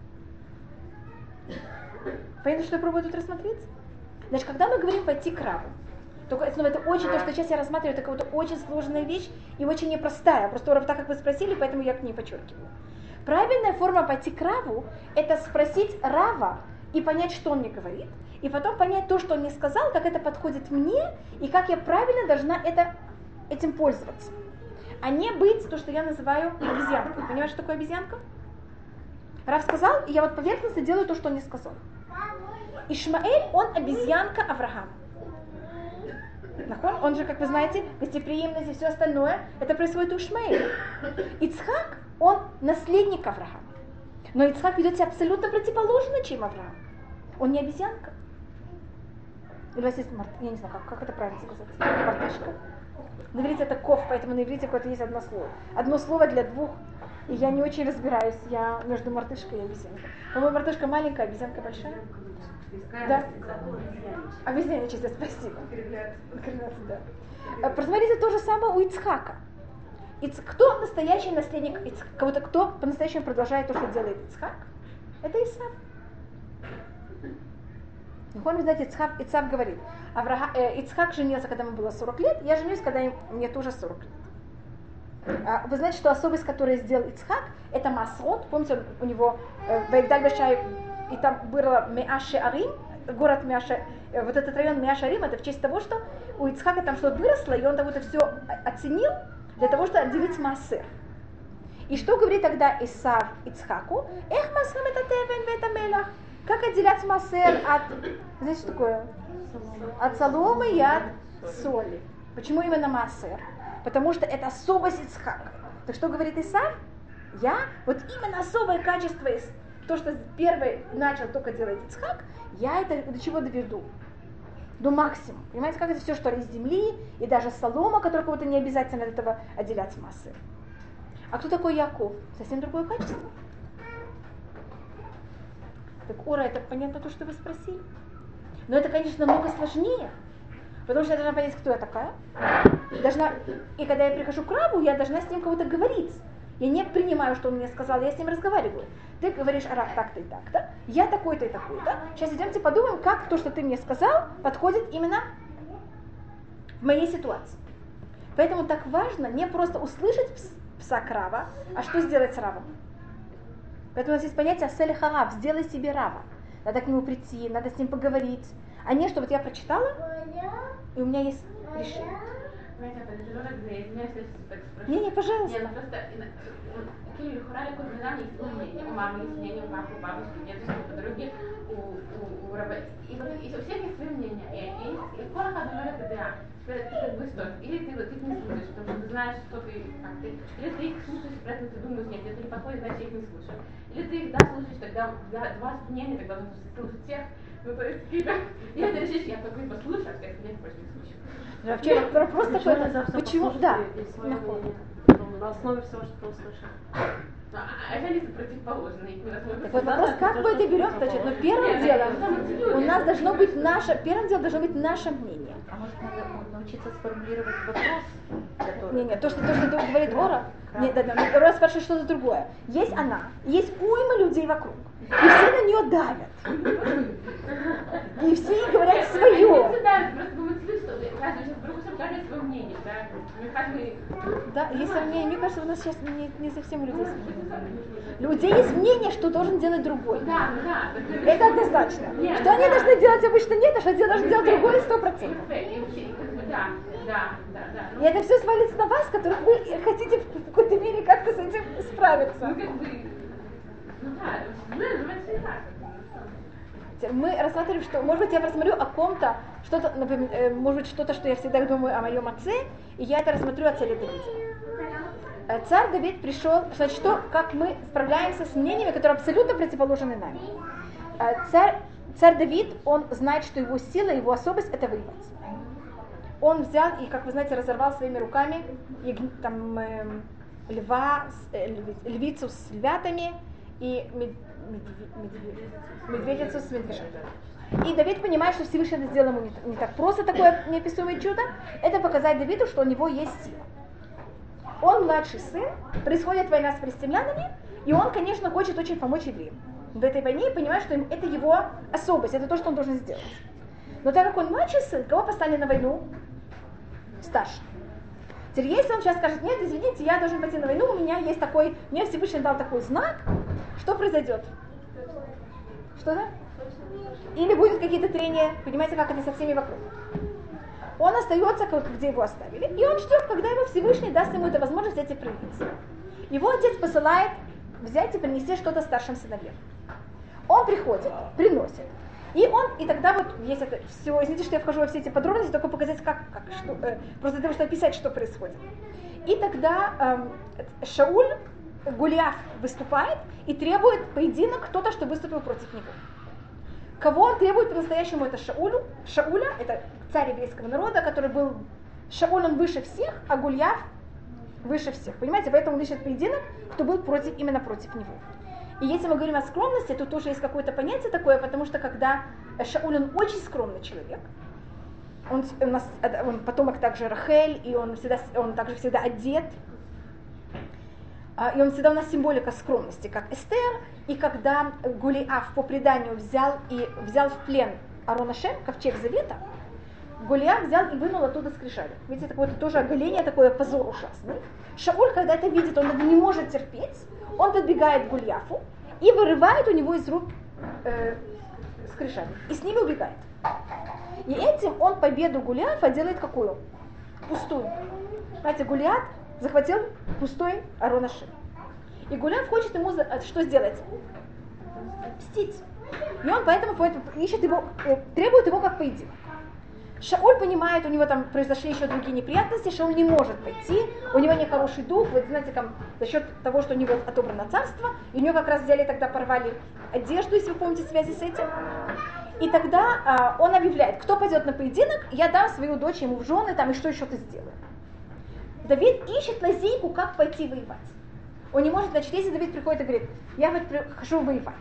Понятно, что я пробую тут рассмотреть? Значит, когда мы говорим пойти к раву, только снова это очень, то, что сейчас я рассматриваю, это какая-то очень сложная вещь и очень непростая. Просто так, как вы спросили, поэтому я к ней подчеркиваю. Правильная форма пойти к раву – это спросить рава и понять, что он мне говорит, и потом понять то, что он мне сказал, как это подходит мне, и как я правильно должна этим пользоваться. А не быть то, что я называю обезьянкой. Понимаешь, что такое обезьянка? Рав сказал, и я вот поверхностно делаю то, что он не сказал. Ишмаэль, он обезьянка Авраама. Он же, как вы знаете, гостеприимность и все остальное, это происходит у Ишмаэля. Ицхак, он наследник Авраама. Но Ицхак ведет себя абсолютно противоположно, чем Авраам. Он не обезьянка. Или у вас есть, я не знаю, как это правильно сказать, мартышка. На иврите это ков, поэтому на иврите какое-то есть одно слово. Одно слово для двух. И я не очень разбираюсь, я между мартышкой и обезьянкой. По-моему, мартышка маленькая, обезьянка большая. Да? Обезьянничать, спасибо. Да. Посмотрите, то же самое у Ицхака. Кто настоящий наследник Ицхака? Кто по-настоящему продолжает то, что делает Ицхак? Это Исав. Вы знаете, Ицхак говорит, Ицхак женился, когда ему было 40 лет, я женюсь, когда мне тоже 40 лет. Вы знаете, что особость, которую сделал Ицхак, это Масрот. Помните, у него Ваигдаль Бешай, и там было Меаше Арим, город Меаше, вот этот район Меаше Арим, это в честь того, что у Ицхака там что-то выросло, и он там это все оценил для того, чтобы отделить Маасер. И что говорит тогда Исав Ицхаку? Эх, Масрам это Тевен, это Мелах. Как отделять Маасер от, знаете, что такое? От соломы и от соли. Почему именно Маасер? Потому что это особость Ицхака. Так что говорит Исав? Вот именно особое качество, то, что первый начал только делать Ицхак, я это до чего доведу? До максимума. Понимаете, как это все, что из земли, и даже солома, которая кого-то не обязательно от этого отделять Маасер. А кто такой Яков? Совсем другое качество. Так, Ора, это понятно то, что вы спросили? Но это, конечно, намного сложнее. Потому что я должна понять, кто я такая. И когда я прихожу к Раву, я должна с ним кого-то говорить. Я не принимаю, что он мне сказал, я с ним разговариваю. Ты говоришь, Рав, так-то и так-то. Я такой-то и такой-то. Сейчас идемте подумаем, как то, что ты мне сказал, подходит именно в моей ситуации. Поэтому так важно не просто услышать псак Рава, а что сделать с Равом. Поэтому у нас есть понятие «сель харав», сделай себе Рава. Надо к нему прийти, надо с ним поговорить. А не, что вот я прочитала, и у меня есть решение. Не, пожалуйста. Нет, просто Хурали Кудминан есть мнение. У мамы есть мнение, у папы, у бабушки, у дедушки, у подруги, у раба. И у всех есть свое мнение. И Корах одно это да. Ты как бы что? Или ты их не слушаешь, потому что ты знаешь, что ты, как ты. Или ты их слушаешь, при этом ты думаешь, нет, это не подходит, значит я их не слушаю. Или ты их слушаешь, тогда два мнения, тогда нужно слушать всех. Ну, то есть, или ты решишь, я только послушаю, а всех мнений больше не слушаю. Вообще, вопрос такой, почему, да, на основе всего, что ты услышал. Это лица противоположные. Так вот вопрос, как мы это берем, значит, но первым делом у нас должно быть первым делом должно быть наше мнение. А может, надо научиться сформулировать вопрос? Не, то, что говорит Ора, Ора спрашивает что-то другое. Есть она, есть уйма людей вокруг, и все на нее давят. И все ей говорят свое. Просто думают, что каждый сейчас вдруг скажет свое мнение, да? Да, есть мнение. Мне кажется, у нас сейчас не совсем у людей есть мнение. У людей есть мнение, что должен делать другой. Да. Это однозначно. Что они должны делать обычно нет, а что должен делать другой 100%. Да. И это все свалится на вас, которых вы хотите в какой-то мере как-то с этим справиться. Мы рассматриваем, что, может быть, я просмотрю о ком-то, что-то, например, может быть, что-то, что я всегда думаю о моем отце, и я это рассмотрю о царе Давиде. Царь Давид пришел, значит, как мы справляемся с мнениями, которые абсолютно противоположны нами. Царь Давид, он знает, что его сила, его особость – это воевать. Он взял и, как вы знаете, разорвал своими руками львицу с львятами и медведицу с медвежатами. И Давид понимает, что Всевышний это сделал ему не так просто, такое неописуемое чудо. Это показать Давиду, что у него есть сила. Он младший сын, происходит война с филистимлянами, и он, конечно, хочет очень помочь евреям в этой войне и понимает, что это его особость, это то, что он должен сделать. Но так как он младший сын, кого поставили на войну? Старший. Теперь, если он сейчас скажет, нет, извините, я должен пойти на войну, у меня есть такой, мне Всевышний дал такой знак, что произойдет? Что да? или будет какие-то трения, понимаете, как это со всеми вокруг. Он остается, где его оставили, и он ждет, когда его Всевышний даст ему эту возможность взять и проявиться. Его отец посылает взять и принести что-то старшим сыновьям. Он приходит, приносит. И тогда вот есть это все, извините, что я вхожу во все эти подробности, только показать, что, просто для того, чтобы описать, что происходит. И тогда Шауль, Голиаф выступает и требует поединок кто-то, что выступил против него. Кого он требует по-настоящему, это Шауля, это царь еврейского народа, который был, Шауль он выше всех, а Голиаф выше всех. Понимаете, поэтому он ищет поединок, кто был именно против него. И если мы говорим о скромности, то тоже есть какое-то понятие такое, потому что когда Шауль, он очень скромный человек, он потомок также Рахель, и он также всегда одет, и он всегда у нас символика скромности, как Эстер, и когда Голиаф по преданию взял в плен Арон Ашем, ковчег Завета, Голиаф взял и вынул оттуда скрижали. Видите, это тоже оголение, такое позор ужасный. Шауль, когда это видит, он не может терпеть, он подбегает к Голиафу и вырывает у него из рук скрижали, и с ними убегает. И этим он победу Голиафа делает какую? Пустую. Знаете, Голиаф захватил пустой Арон Ашем. И Голиаф хочет ему что сделать? Мстить. И он поэтому ищет его, требует его как поединок. Шауль понимает, у него там произошли еще другие неприятности, Шауль не может пойти, у него нехороший дух, вот знаете, там, за счет того, что у него отобрано царство, и у него как раз взяли, тогда порвали одежду, если вы помните связи с этим. И тогда он объявляет, кто пойдет на поединок, я дам свою дочь ему в жены, там, и что еще ты сделаешь. Давид ищет лазейку, как пойти воевать. Он не может, значит, если Давид приходит и говорит, я вот хожу воевать.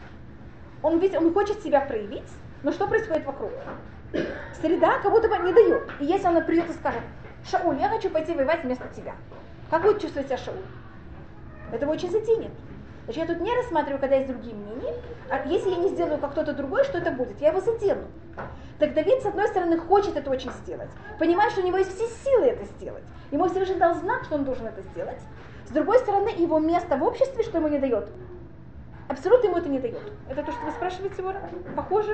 Он хочет себя проявить, но что происходит вокруг? Среда как будто бы не дает. И если он придет и скажет, Шауль, я хочу пойти воевать вместо тебя. Как будет чувствовать себя Шауль? Это его очень затенет. Значит, я тут не рассматриваю, когда есть другие мнения, а если я не сделаю как кто-то другой, что это будет? Я его задену. Так Давид, с одной стороны, хочет это очень сделать, понимает, что у него есть все силы это сделать. Ему Всевышний дал знак, что он должен это сделать. С другой стороны, его место в обществе, что ему не дает? Абсолютно ему это не дает. Это то, что вы спрашиваете, Вора? Похоже?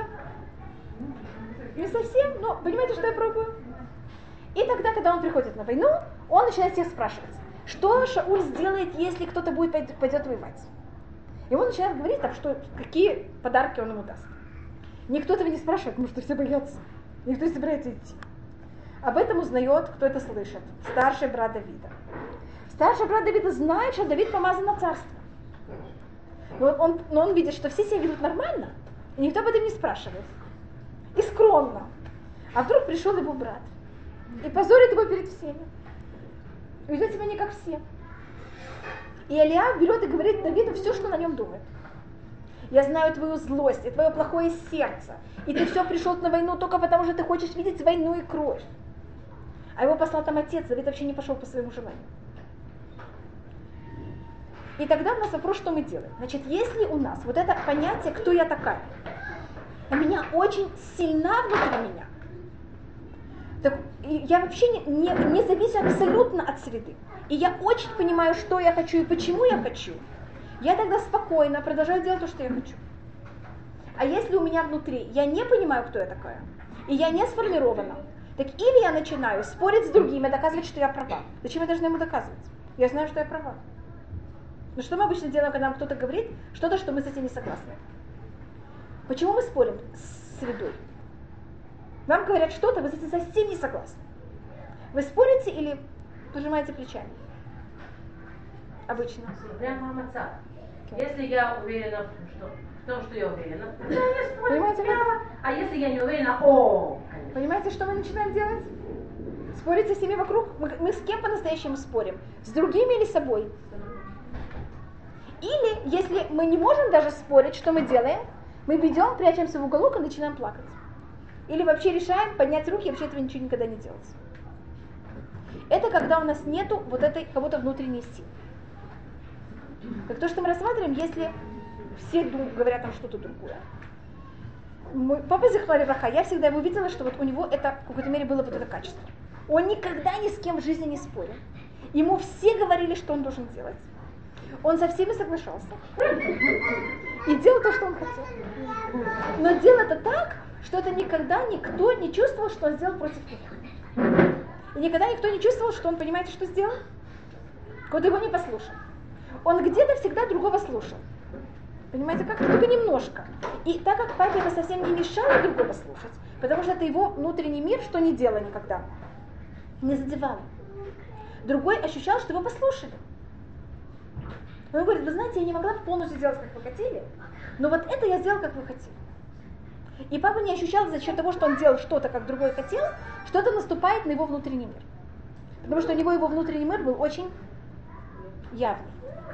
Не совсем, но понимаете, что я пробую? И тогда, когда он приходит на войну, он начинает всех спрашивать, что Шауль сделает, если кто-то пойдет воевать. И он начинает говорить, там, какие подарки он ему даст. Никто этого не спрашивает, потому что все боятся. Никто не собирается идти. Об этом узнает, кто это слышит. Старший брат Давида. Старший брат Давида знает, что Давид помазан на царство. Но он видит, что все себя ведут нормально, и никто об этом не спрашивает. И скромно. А вдруг пришел его брат и позорит его перед всеми. Ведет себя не как все. И Элиав берет и говорит Давиду все, что на нем думает. Я знаю твою злость и твое плохое сердце. И ты все пришел на войну только потому, что ты хочешь видеть войну и кровь. А его послал там отец, Давид вообще не пошел по своему желанию. И тогда у нас вопрос, что мы делаем. Значит, если у нас вот это понятие, кто я такая, у меня очень сильна внутри меня, так я вообще не зависю абсолютно от среды. И я очень понимаю, что я хочу и почему я хочу. Я тогда спокойно продолжаю делать то, что я хочу. А если у меня внутри, я не понимаю, кто я такая, и я не сформирована, так или я начинаю спорить с другими, доказывать, что я права. Зачем я должна ему доказывать? Я знаю, что я права. Но что мы обычно делаем, когда нам кто-то говорит что-то, что мы с этим не согласны? Почему мы спорим с средой? Вам говорят что-то, вы с этим совсем не согласны. Вы спорите или пожимаете плечами? Обычно. Прямо мацап. Если я уверена в том, что я уверена, я спорю. Понимаете, прямо. А если я не уверена, конечно. Понимаете, что мы начинаем делать? Спорить со всеми вокруг? Мы с кем по-настоящему спорим? С другими или с собой? Или, если мы не можем даже спорить, что мы делаем? Мы ведем, прячемся в уголок и начинаем плакать. Или вообще решаем поднять руки и вообще этого ничего никогда не делать. Это когда у нас нету вот этой кого-то внутренней силы. Как то, что мы рассматриваем, если все говорят там что-то другое. Мой папа Зихлари Браха, я всегда его видела, что вот у него это в какой-то мере было вот это качество. Он никогда ни с кем в жизни не спорил. Ему все говорили, что он должен делать. Он со всеми соглашался. и делал то, что он хотел. Но делал это так, что это никогда никто не чувствовал, что он сделал против него. И никогда никто не чувствовал, что он, понимаете, что сделал? Кто-то его не послушал. Он где-то всегда другого слушал. Понимаете, как только немножко. И так как папе это совсем не мешало другого слушать, потому что это его внутренний мир, что не делал никогда, не задевал. Другой ощущал, что его послушали. Он говорит, вы знаете, я не могла полностью сделать, как вы хотели, но вот это я сделал, как вы хотели. И папа не ощущал за счет того, что он делал что-то, как другой хотел, что-то наступает на его внутренний мир. Потому что у него его внутренний мир был очень явный.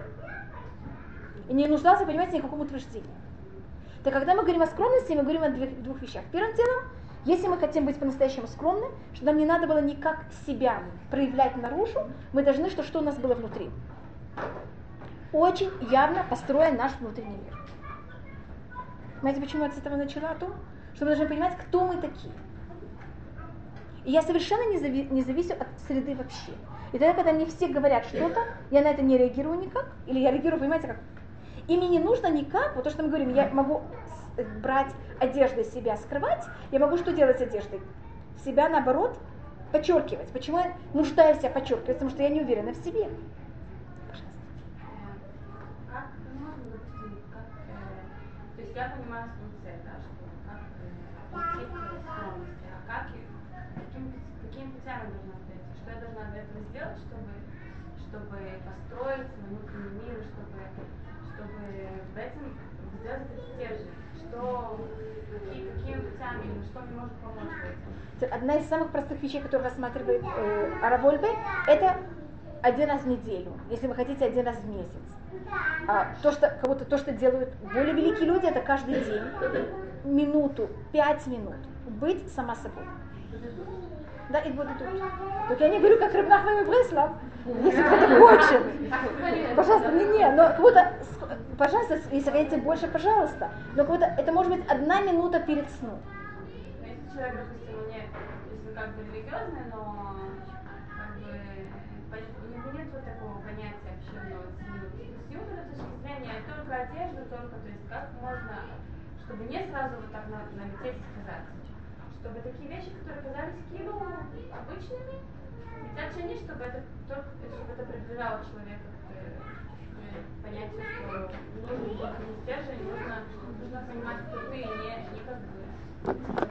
И не нуждался, понимаете, никакому утверждению. Так когда мы говорим о скромности, мы говорим о двух вещах. Первым делом, если мы хотим быть по-настоящему скромны, что нам не надо было никак себя проявлять наружу, мы должны, что у нас было внутри. Очень явно построен наш внутренний мир. Знаете, почему я с этого начала? О том, что мы должны понимать, кто мы такие. И я совершенно не зависю от среды вообще. И тогда, когда мне все говорят что-то, я на это не реагирую никак, или я реагирую, понимаете, как? И мне не нужно никак, вот то, что мы говорим, я могу брать одеждой себя, скрывать, я могу что делать с одеждой? Себя, наоборот, подчеркивать. Почему я нуждаюсь себя подчеркивать? Потому что я не уверена в себе. Как, то есть я понимаю свою цель, да, что как прийти к скромности, а какими путями должна пройти, что я должна для этого сделать, чтобы построить свой внутренний мир, чтобы в этом сделать этот стержень, какими путями, что мне может помочь в этом. Одна из самых простых вещей, которую рассматривает Рав Вольбе, это один раз в неделю, если вы хотите, один раз в месяц. То, что делают более великие люди, это каждый день, минуту, 5 минут, быть сама собой. Да, и вот тут. Только я не говорю, как Рав Нахман мибреслав, если кто-то хочет. Пожалуйста, но как-то, пожалуйста, если хотите больше, пожалуйста. Но как-то это может быть 1 минута перед сном. Если человек, допустим, если как бы религиозный, но как бы у него нет вот такого понятия общего сиюта. Сиюта это с точки зрения только одежды, то есть как можно, чтобы не сразу вот так налететь и сказать. Чтобы такие вещи, которые казались килу обычными, хотят чинить, чтобы это приближало человека к понятию, что нужно быть не стержень, нужно понимать, кто ты, не как бы.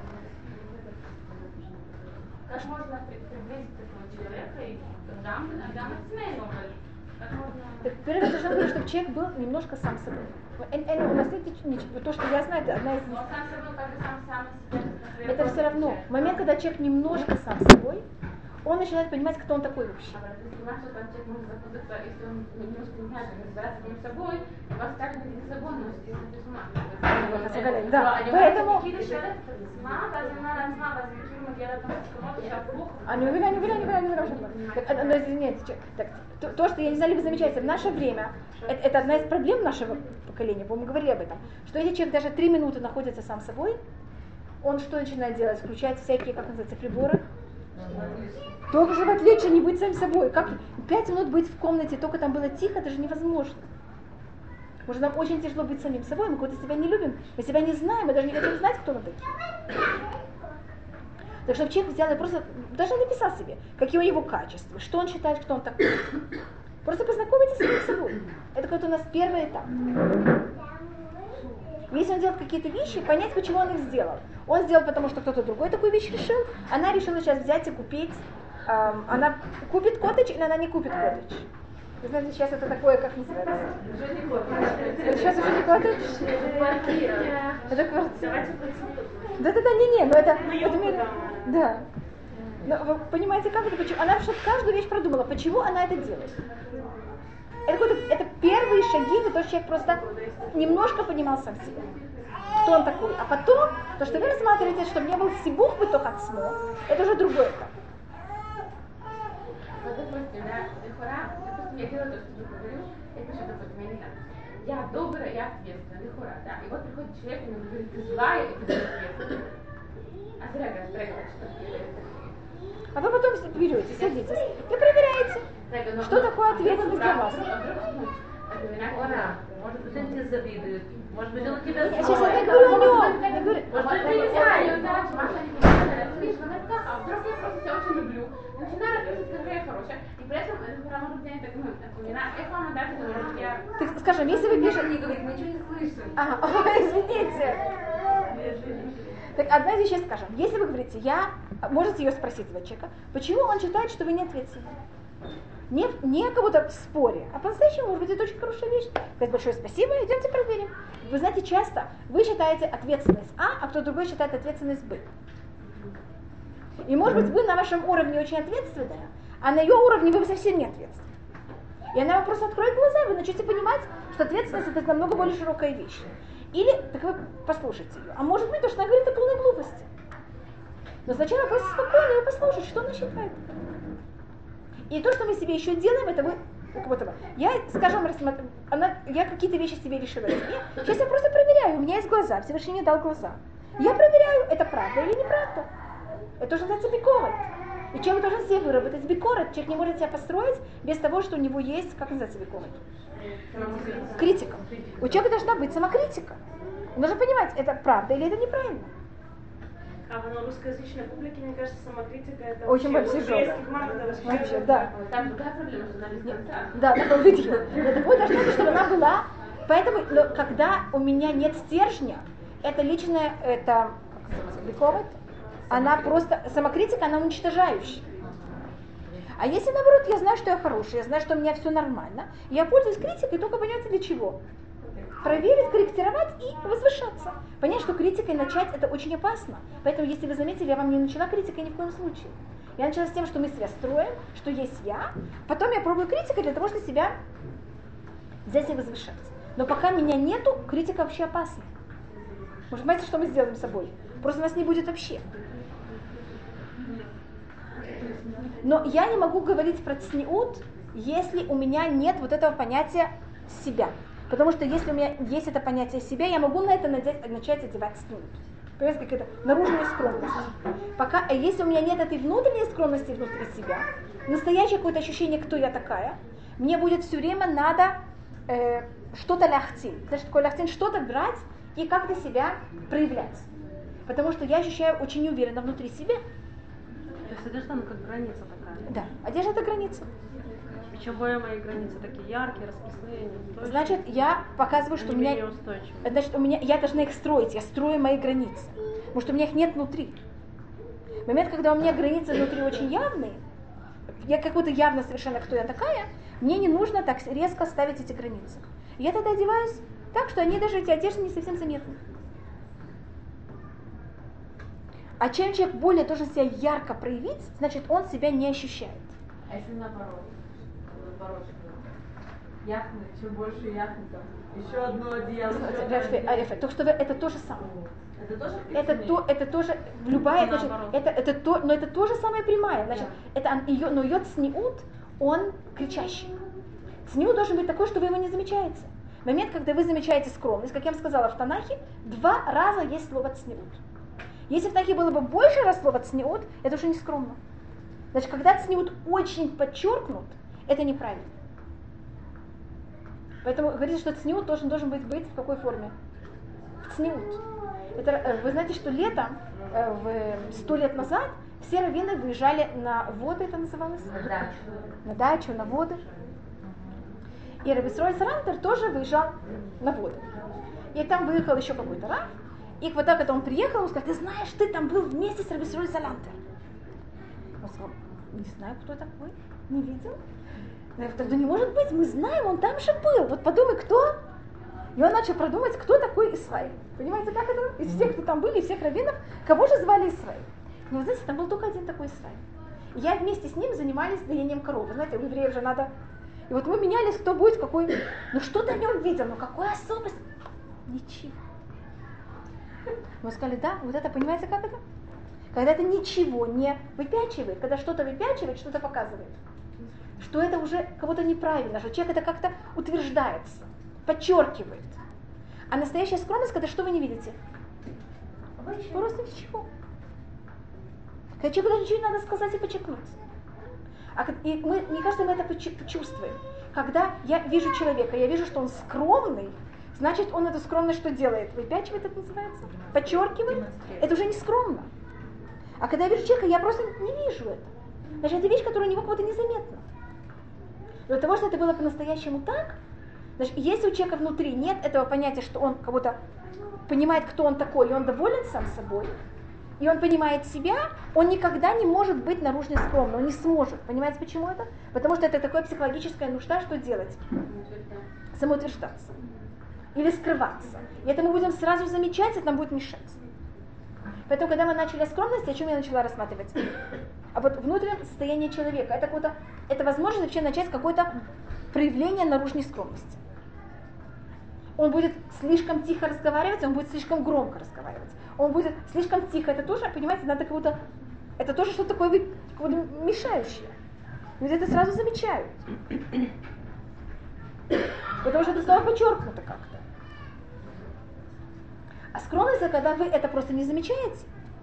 Как можно приблизить такого человека и когда мы смеем, как можно... Первое, я должна говорить, чтобы человек был немножко сам собой. У нас нет то, что я знаю, это одна из... Но сам собой, как бы сам себе... Это все равно. В момент, когда человек немножко сам собой, он начинает понимать, кто он такой вообще. Ты понимаешь, что там человек может запутаться, если он немножко не знает, как разбираться с собой, вас так не за собой носит, если ты с ума. Да, поэтому... Не уверена. Нет, то, что, я не знаю, ли вы замечаете, в наше время, это одна из проблем нашего поколения, по-моему, говорили об этом, что если человек даже 3 минуты находится сам собой, он что начинает делать? Включает всякие, как называется, приборы. Только же в отличие не быть самим собой. Как 5 минут быть в комнате, только там было тихо, это же невозможно. Может, нам очень тяжело быть самим собой, мы кого-то себя не любим, мы себя не знаем, мы даже не хотим знать, кто мы такие. Так что человек взял и просто даже написал себе, какие у него качества, что он считает, что он такой. Просто познакомиться с самим собой. Это какой-то у нас первый этап. Если он делает какие-то вещи, понять, почему он их сделал. Он сделал, потому что кто-то другой такую вещь решил, она решила сейчас взять и купить. Она купит коттедж или она не купит коттедж? Вы знаете, сейчас это такое, как называется? Уже не коттедж. Сейчас уже не коттедж? Это квартира. Да-да-да, не, но это... Да. Но вы понимаете, как это? Почему? Она что каждую вещь продумала, почему она это делает. Это первые шаги, то, что человек просто немножко понимал сам себя. Кто он такой. А потом, то, что вы рассматриваете, чтобы не был сибух бытох отсмо, это уже другой этап. Я делаю то, что я говорю, это что такое, меня не так. Я добрая, я ответственная, лихура, да. И вот приходит человек и мне говорит, ты злая, и ты ответственная. А зря говорят, что А вы потом берете, садитесь и проверяете, что такое ответственность для вас. Ора, может быть, они тебе завидуют. Может быть, он у тебя Сейчас я не говорю о нем. Я говорю, Вот ты нельзя, я узнала, что Маша не понимает, видишь, она так, а вдруг я просто тебя очень люблю, начинаю рассказывать, какая я хорошая, и при этом это прямо может быть так, напоминает, как вам дать, говорит, я... Так, скажем, если вы пишете... не говорит, мы ничего не слышим. Извините. Так, одна из вещей, скажем, если вы говорите, можете ее спросить этого человека, почему он считает, что вы не ответственны? Не кого-то в споре, а по-настоящему, может быть, это очень хорошая вещь. Сказать большое спасибо, идемте проверим. Вы знаете, часто вы считаете ответственность А, а кто-то другой считает ответственность Б. И может быть, вы на вашем уровне очень ответственная, а на ее уровне вы совсем не ответственны. И она вам просто откроет глаза, вы начнете понимать, что ответственность это намного более широкая вещь. Или, так вы послушайте ее. А может быть, то, что она говорит о полной глупости. Но сначала просто спокойно ее послушать, что она считает. И то, что мы себе еще делаем, это вы, как будто бы, я, скажем, я какие-то вещи себе решила. Сейчас я просто проверяю, у меня есть глаза, Всевышний мне дал глаза. Я проверяю, это правда или неправда. Это тоже называется бикорет. И человек должен себе выработать бикорет. Человек не может себя построить без того, что у него есть, как называется бикорет? Критика. У человека должна быть самокритика. Он должен понимать, это правда или это неправильно. А в русскоязычной публике, мне кажется, самокритика это очень большой жёг. Вообще, да. Там другая проблема, что она без конца. Да, такое видео. Но такое должно быть, чтобы она была. Поэтому, когда у меня нет стержня, это личная, это, как называется, бикорет, она просто, самокритика, она уничтожающая. А если наоборот, я знаю, что я хорошая, я знаю, что у меня все нормально, я пользуюсь критикой, только понимаете для чего? Проверить, корректировать и возвышаться. Понять, что критикой начать это очень опасно. Поэтому, если вы заметили, я вам не начала критикой ни в коем случае. Я начала с тем, что мы себя строим, что есть я, потом я пробую критикой для того, чтобы себя взять и возвышаться. Но пока меня нету, критика вообще опасна. Вы понимаете, что мы сделаем с собой? Просто нас не будет вообще. Но я не могу говорить про цниут, если у меня нет вот этого понятия себя. Потому что если у меня есть это понятие себя, я могу на это начать одевать цниут. Понимаете, как это? Наружная скромность. А если у меня нет этой внутренней скромности внутри себя, настоящее какое-то ощущение, кто я такая, мне будет все время надо что-то ляхтин. Значит, такое ляхтин, что-то брать и как-то себя проявлять. Потому что я ощущаю очень неуверенно внутри себя. То есть одежда, ну, как граница такая. Да, одежда это граница. Причем мои границы такие яркие, расписные. Значит, я показываю, что у меня... Значит, я должна их строить, я строю мои границы. Потому что у меня их нет внутри. В момент, когда у меня границы внутри очень явные, я как будто явно совершенно, кто я такая, мне не нужно так резко ставить эти границы. Я тогда одеваюсь так, что они даже, эти одежды, не совсем заметны. А чем человек более должен себя ярко проявить, значит, он себя не ощущает. А если наоборот, яхны, чем больше яхны, там, еще одно одеяло. То, что это то же самое. Это тоже это тоже любая, значит, но это тоже самое прямая. Значит, но ее цниут, он кричащий. Цниут должен быть такой, что вы его не замечаете. В момент, когда вы замечаете скромность, как я вам сказала в Танахе, 2 раза есть слово цниут. Если в Танахе было бы больше раз слово цниут, это уже не скромно. Значит, когда цниут очень подчеркнут, это неправильно. Поэтому говорится, что цниут должен быть в какой форме? В цниут. Это, вы знаете, что летом, 100 лет назад, все раввины выезжали на воды, это называлось? На дачу, на воды. И Рав Исроэль Салантер тоже выезжал на воды. И там выехал еще какой-то рав. И вот так, когда он приехал, он сказал: ты знаешь, ты там был вместе с Рав Исроэль Салантер. Он сказал: не знаю, кто такой, не видел. Я говорю: тогда не может быть, мы знаем, он там же был. Вот подумай, кто. И он начал продумать, кто такой Исраиль. Понимаете, как это? Из всех, кто там были, всех раввинов, кого же звали Исраиль? Но вы знаете, там был только один такой Исраиль. И я вместе с ним занимались доением коров. Вы знаете, у евреев же надо... И вот мы менялись, кто будет, какой... Ну что ты в нем видел? Ну какой особость? Ничего. Мы сказали: да, вот это, понимаете, как это? Когда это ничего не выпячивает, когда что-то выпячивает, что-то показывает. Что это уже кого-то неправильно, что человек это как-то утверждается, подчеркивает. А настоящая скромность, когда что вы не видите? Просто ничего. Когда человеку даже ничего не надо сказать и подчеркнуть. И мне кажется, мы это чувствуем. Когда я вижу человека, я вижу, что он скромный, Значит, он эту скромность что делает? Выпячивает, это называется? Подчеркивает? Это уже не скромно. А когда я вижу человека, я просто не вижу это. Значит, это вещь, которая у него как будто незаметна. Для того, чтобы это было по-настоящему так, значит, если у человека внутри нет этого понятия, что он как будто понимает, кто он такой, и он доволен сам собой, и он понимает себя, он никогда не может быть наружно скромным, он не сможет. Понимаете, почему это? Потому что это такая психологическая нужда, что делать? Самоутверждаться. Или скрываться. И это мы будем сразу замечать, это нам будет мешать. Поэтому, когда мы начали о скромности, о чем я начала рассматривать? А вот внутреннее состояние человека. Это возможность вообще начать какое-то проявление наружной скромности. Он будет слишком тихо разговаривать, он будет слишком громко разговаривать. Он будет слишком тихо. Это тоже, понимаете, надо как-то... Это тоже что-то такое мешающее. Люди это сразу замечают. Потому что это снова подчеркнуто как-то. А скромность, это когда вы это просто не замечаете.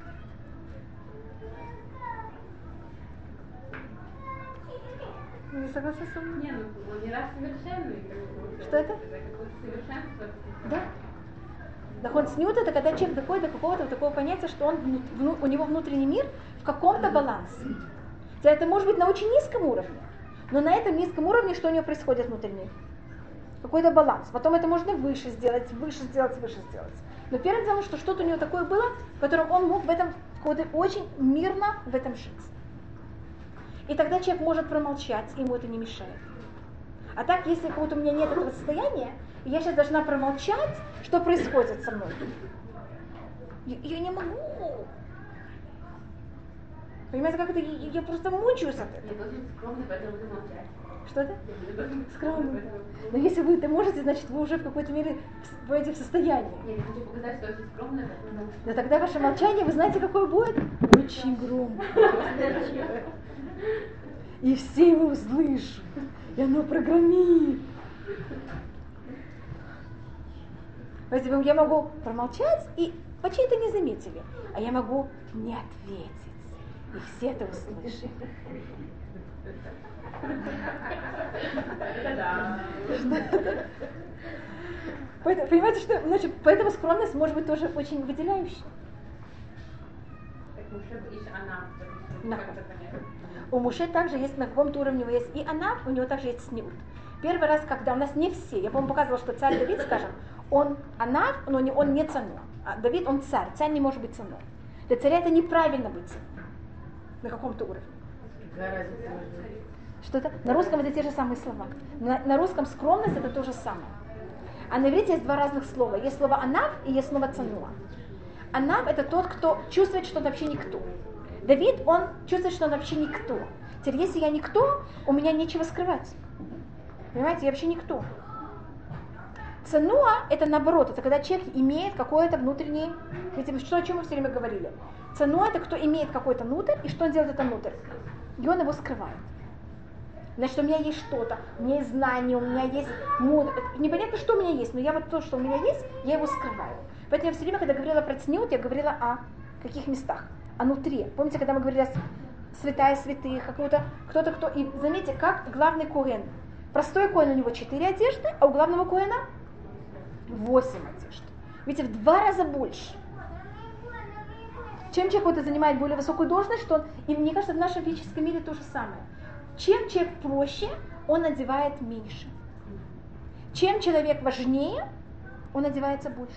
Не согласны со мной? Не, ну не раз совершенный. Что это? Совершенство. Да. Доход снют это когда человек доходит до какого-то вот такого понятия, что у него внутренний мир в каком-то балансе. Это может быть на очень низком уровне, но на этом низком уровне что у него происходит внутренний? Какой-то баланс. Потом это можно выше сделать, выше сделать, выше сделать. Но первым делом, что что-то у него такое было, в котором он мог в этом очень мирно в этом жить. И тогда человек может промолчать, ему это не мешает. А так, если у меня нет этого состояния, и я сейчас должна промолчать, что происходит со мной? Я не могу. Понимаете, как это? Я просто мучаюсь от этого. Я должен скромно, поэтому буду молчать. Что это? Скромно. Но если вы это можете, значит вы уже в какой-то мере войдете в состояние. Я хочу показать, что очень скромно, поэтому... Но тогда ваше молчание, вы знаете, какое будет? Очень громко. И все его услышат. И оно программирует. Поэтому я могу промолчать, и почти это не заметили. А я могу не ответить. И все это услышат. Понимаете, что, значит, поэтому скромность может быть тоже очень выделяющей. У Муше также есть на каком-то уровне, у него есть и анаф, у него также есть сниут. Первый раз, когда у нас не все, я, по-моему, показывала, что царь Давид, скажем, он анаф, но он не цану. А Давид, он царь не может быть цану. Для царя это неправильно быть на каком-то уровне. Что-то? На русском это те же самые слова. На русском скромность это то же самое. А на иврите есть два разных слова. Есть слово анаф и есть слово цануа. Анаф это тот, кто чувствует, что он вообще никто. Давид, он чувствует, что он вообще никто. Теперь, если я никто, у меня нечего скрывать. Понимаете, я вообще никто. Цануа это наоборот, это когда человек имеет какое-то внутреннее, видите, что, о чем мы все время говорили. Цануа это кто имеет какой-то внутрь, и что он делает это внутрь? И он его скрывает. Значит, у меня есть что-то, у меня есть знания, у меня есть мудрость. Непонятно, что у меня есть, но я вот то, что у меня есть, я его скрываю. Поэтому я все время, когда говорила про цниут, я говорила о каких местах? О нутре. Помните, когда мы говорили о святая святых, кто-то, кто... И заметьте, как главный коэн. Простой коэн у него 4 одежды, а у главного коэна 8 одежд. Видите, в 2 раза больше. Чем человек вот занимает более высокую должность, что он... И мне кажется, в нашем физическом мире то же самое. Чем человек проще, он одевает меньше. Чем человек важнее, он одевается больше.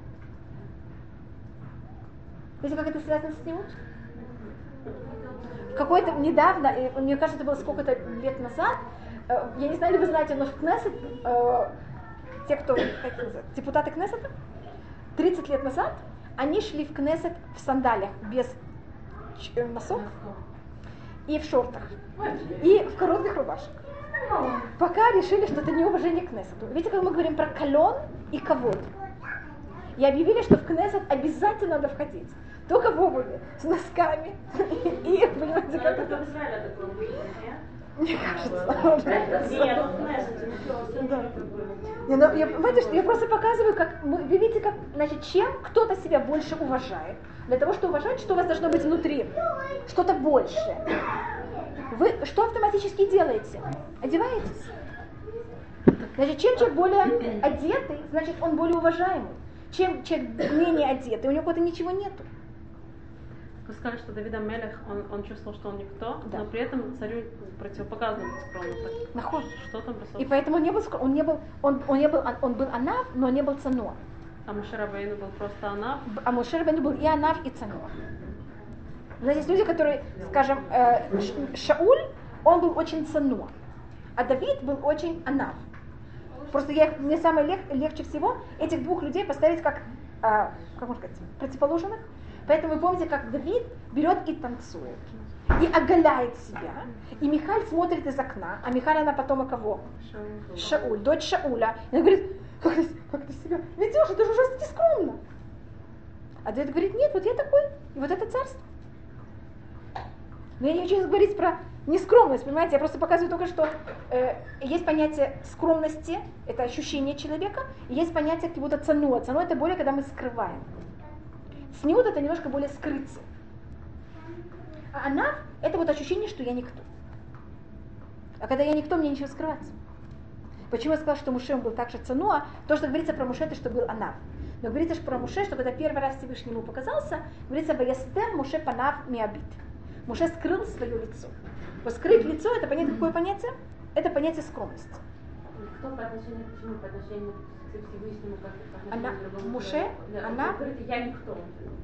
Видите, как это связано с ним? Какой-то недавно, мне кажется, это было сколько-то лет назад, я не знаю, ли вы знаете, но в Кнессет, те, кто, как называют, депутаты Кнессета, 30 лет назад, они шли в Кнессет в сандалиях, без носок, и в шортах, и в коротких рубашках. Пока решили, что это неуважение к Кнессету. Видите, как мы говорим про кален и кавод. И объявили, что в Кнессет обязательно надо входить. Только в обуви, с носками. И, понимаете, как это... Мне кажется. Я просто показываю, как вы видите, как, значит, чем кто-то себя больше уважает. Для того, чтобы уважать, что у вас должно быть внутри. Что-то большее. Вы что автоматически делаете? Одеваетесь. Значит, чем человек более одетый, значит, он более уважаемый. Чем человек менее одетый, у него какого-то ничего нету. Вы сказали, что Давид Амелех, он чувствовал, что он никто, Да. но при этом царю противопоказано быть скромным. Нахуй. Что там бросалось? И поэтому он был Анав, но не был Цануа. А Моше Рабейну был просто Анав. А Моше Рабейну был и Анав, и Цануа. Знаете, есть люди, которые, скажем, Шауль, он был очень Цануа, а Давид был очень Анав. Просто мне самое легче всего этих двух людей поставить как можно сказать, противоположных. Поэтому вы помните, как Давид берет и танцует, и оголяет себя. И Михаль смотрит из окна, а Михаль, она потом кого? Шауль, дочь Шауля. И она говорит, как ты себя ведешь, это же ужасно нескромно. А Давид говорит, нет, вот я такой, и вот это царство. Но я не хочу говорить про нескромность, понимаете, я просто показываю только, что есть понятие скромности, это ощущение человека, и есть понятие как будто цануа. Цануа это более, когда мы скрываем. Снюд это немножко более скрыться. А анав это вот ощущение, что я никто. А когда я никто, мне нечего скрываться. Почему я сказала, что Моше был также цануа? То, что говорится про Моше, это что был анав. Но говорится что про Моше, что когда первый раз Всевышний ему показался, говорится «Ваястер Моше панав миабит». Моше скрыл свое лицо. Вот скрыть лицо, это понятие, какое понятие? Это понятие скромности. Кто по отношению к чему? По отношению к Всевышнему, по отношению к другому Моше, человеку? Да, она... вы говорите, я никто.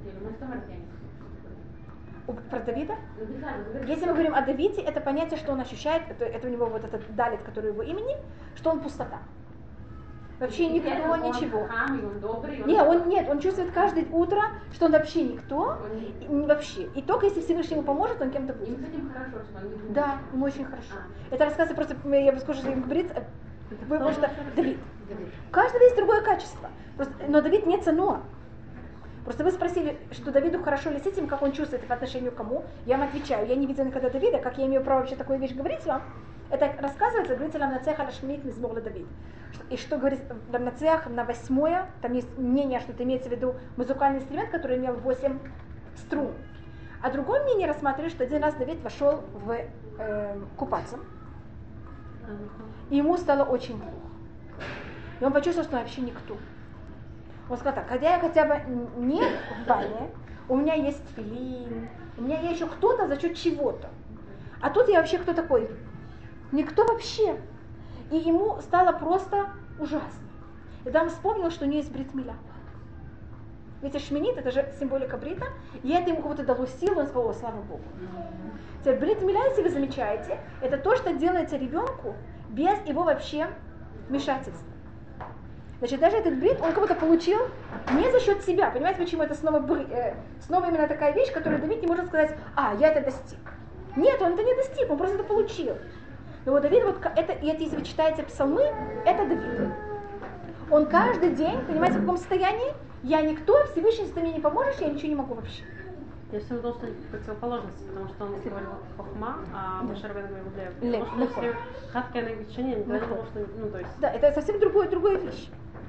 Про Давида? Ну, не знаю, вы говорите, Если мы говорим о Давиде, это понятие, что он ощущает, это у него вот этот далит, который его имени, что он пустота. Вообще никто, ничего. Он добрый, Нет, он чувствует каждое утро, что он вообще никто, вообще. И только если Всевышний ему поможет, он кем-то будет. Им с этим хорошо, что он не думает. Да, ему очень хорошо. Это рассказывается просто, я бы сказала, что им говорится, потому что Давид. У каждого есть другое качество. Но Давид не цануа. Просто вы спросили, что Давиду хорошо ли с этим, как он чувствует по отношению к кому. Я вам отвечаю, я не видела никогда Давида, как я имею право вообще такую вещь говорить вам. Это рассказывается, говорится Ламнацех аль-Шмит мизмор Давид. И что говорит Ламнацех на 8, там есть мнение, что это имеется в виду музыкальный инструмент, который имел 8 струн. А другое мнение рассматривает, что один раз Давид вошел купаться, и ему стало очень плохо. И он почувствовал, что он вообще никто. Он сказал так, когда я хотя бы не в бане, у меня есть тфилин, у меня есть еще кто-то за счет чего-то. А тут я вообще кто такой? Никто вообще. И ему стало просто ужасно. И там вспомнил, что у него есть брит миля. Ведь шминит, это же символика брита, и это ему кого-то дало силу, он сказал, о, слава Богу. Теперь брит миля, если вы замечаете, это то, что делается ребенку без его вообще вмешательства. Значит, даже этот брит, он кого-то получил не за счет себя. Понимаете, почему это снова именно такая вещь, которую Давид не может сказать, я это достиг. Нет, он это не достиг, он просто это получил. Но вот Давид, если вы читаете псалмы, это Давид. Он каждый день, понимаете, в каком состоянии? Я никто, Всевышний, если ты мне не поможешь, я ничего не могу вообще. Я все думала, что это противоположность, потому что он говорил хохма, а Моше Рабейну говорил лев. Лев, Потому что все хавки, она говорит, что нет, никогда не думала, что, то есть... Да, это совсем другая вещь.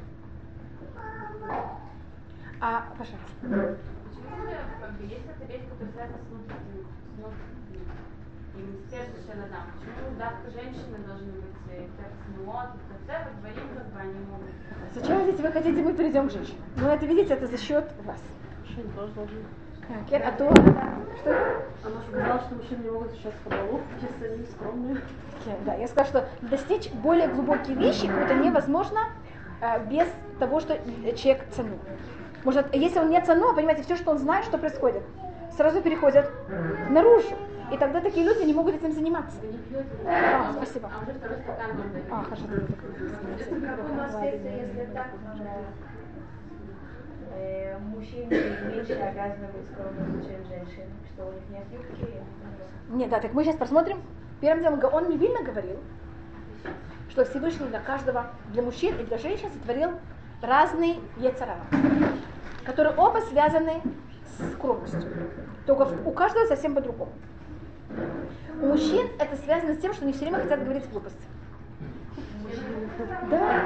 Пожалуйста. Почему есть эта вещь, которая связана с внутренним и министерством Адам? Почему давка женщины должны быть как смелот, как дворим, как бы они могут? Зачем, если вы хотите, мы перейдем к женщине? Ну, это, видите, это за счет вас. Мужчины тоже должны. А то... Что? Она сказала, что мужчины не могут сейчас в футболу, если они скромные. Да, я сказала, что достичь более глубокие вещи это невозможно без того, что человек ценит. Может, если он не ценит, понимаете, все, что он знает, что происходит, сразу переходит наружу. И тогда такие люди не могут этим заниматься. Спасибо. А уже второй стакан вам дают. Хорошо. Какой аспект, если так, мужчины меньше обязаны быть скромными, чем женщины, что у них нет юбки? Нет, да, так мы сейчас посмотрим. Первым делом, он не видно говорил, что Всевышний для каждого, для мужчин и для женщин сотворил разные яйцера, которые оба связаны с скромностью. Только у каждого совсем по-другому. У мужчин это связано с тем, что они все время хотят говорить глупости. Да.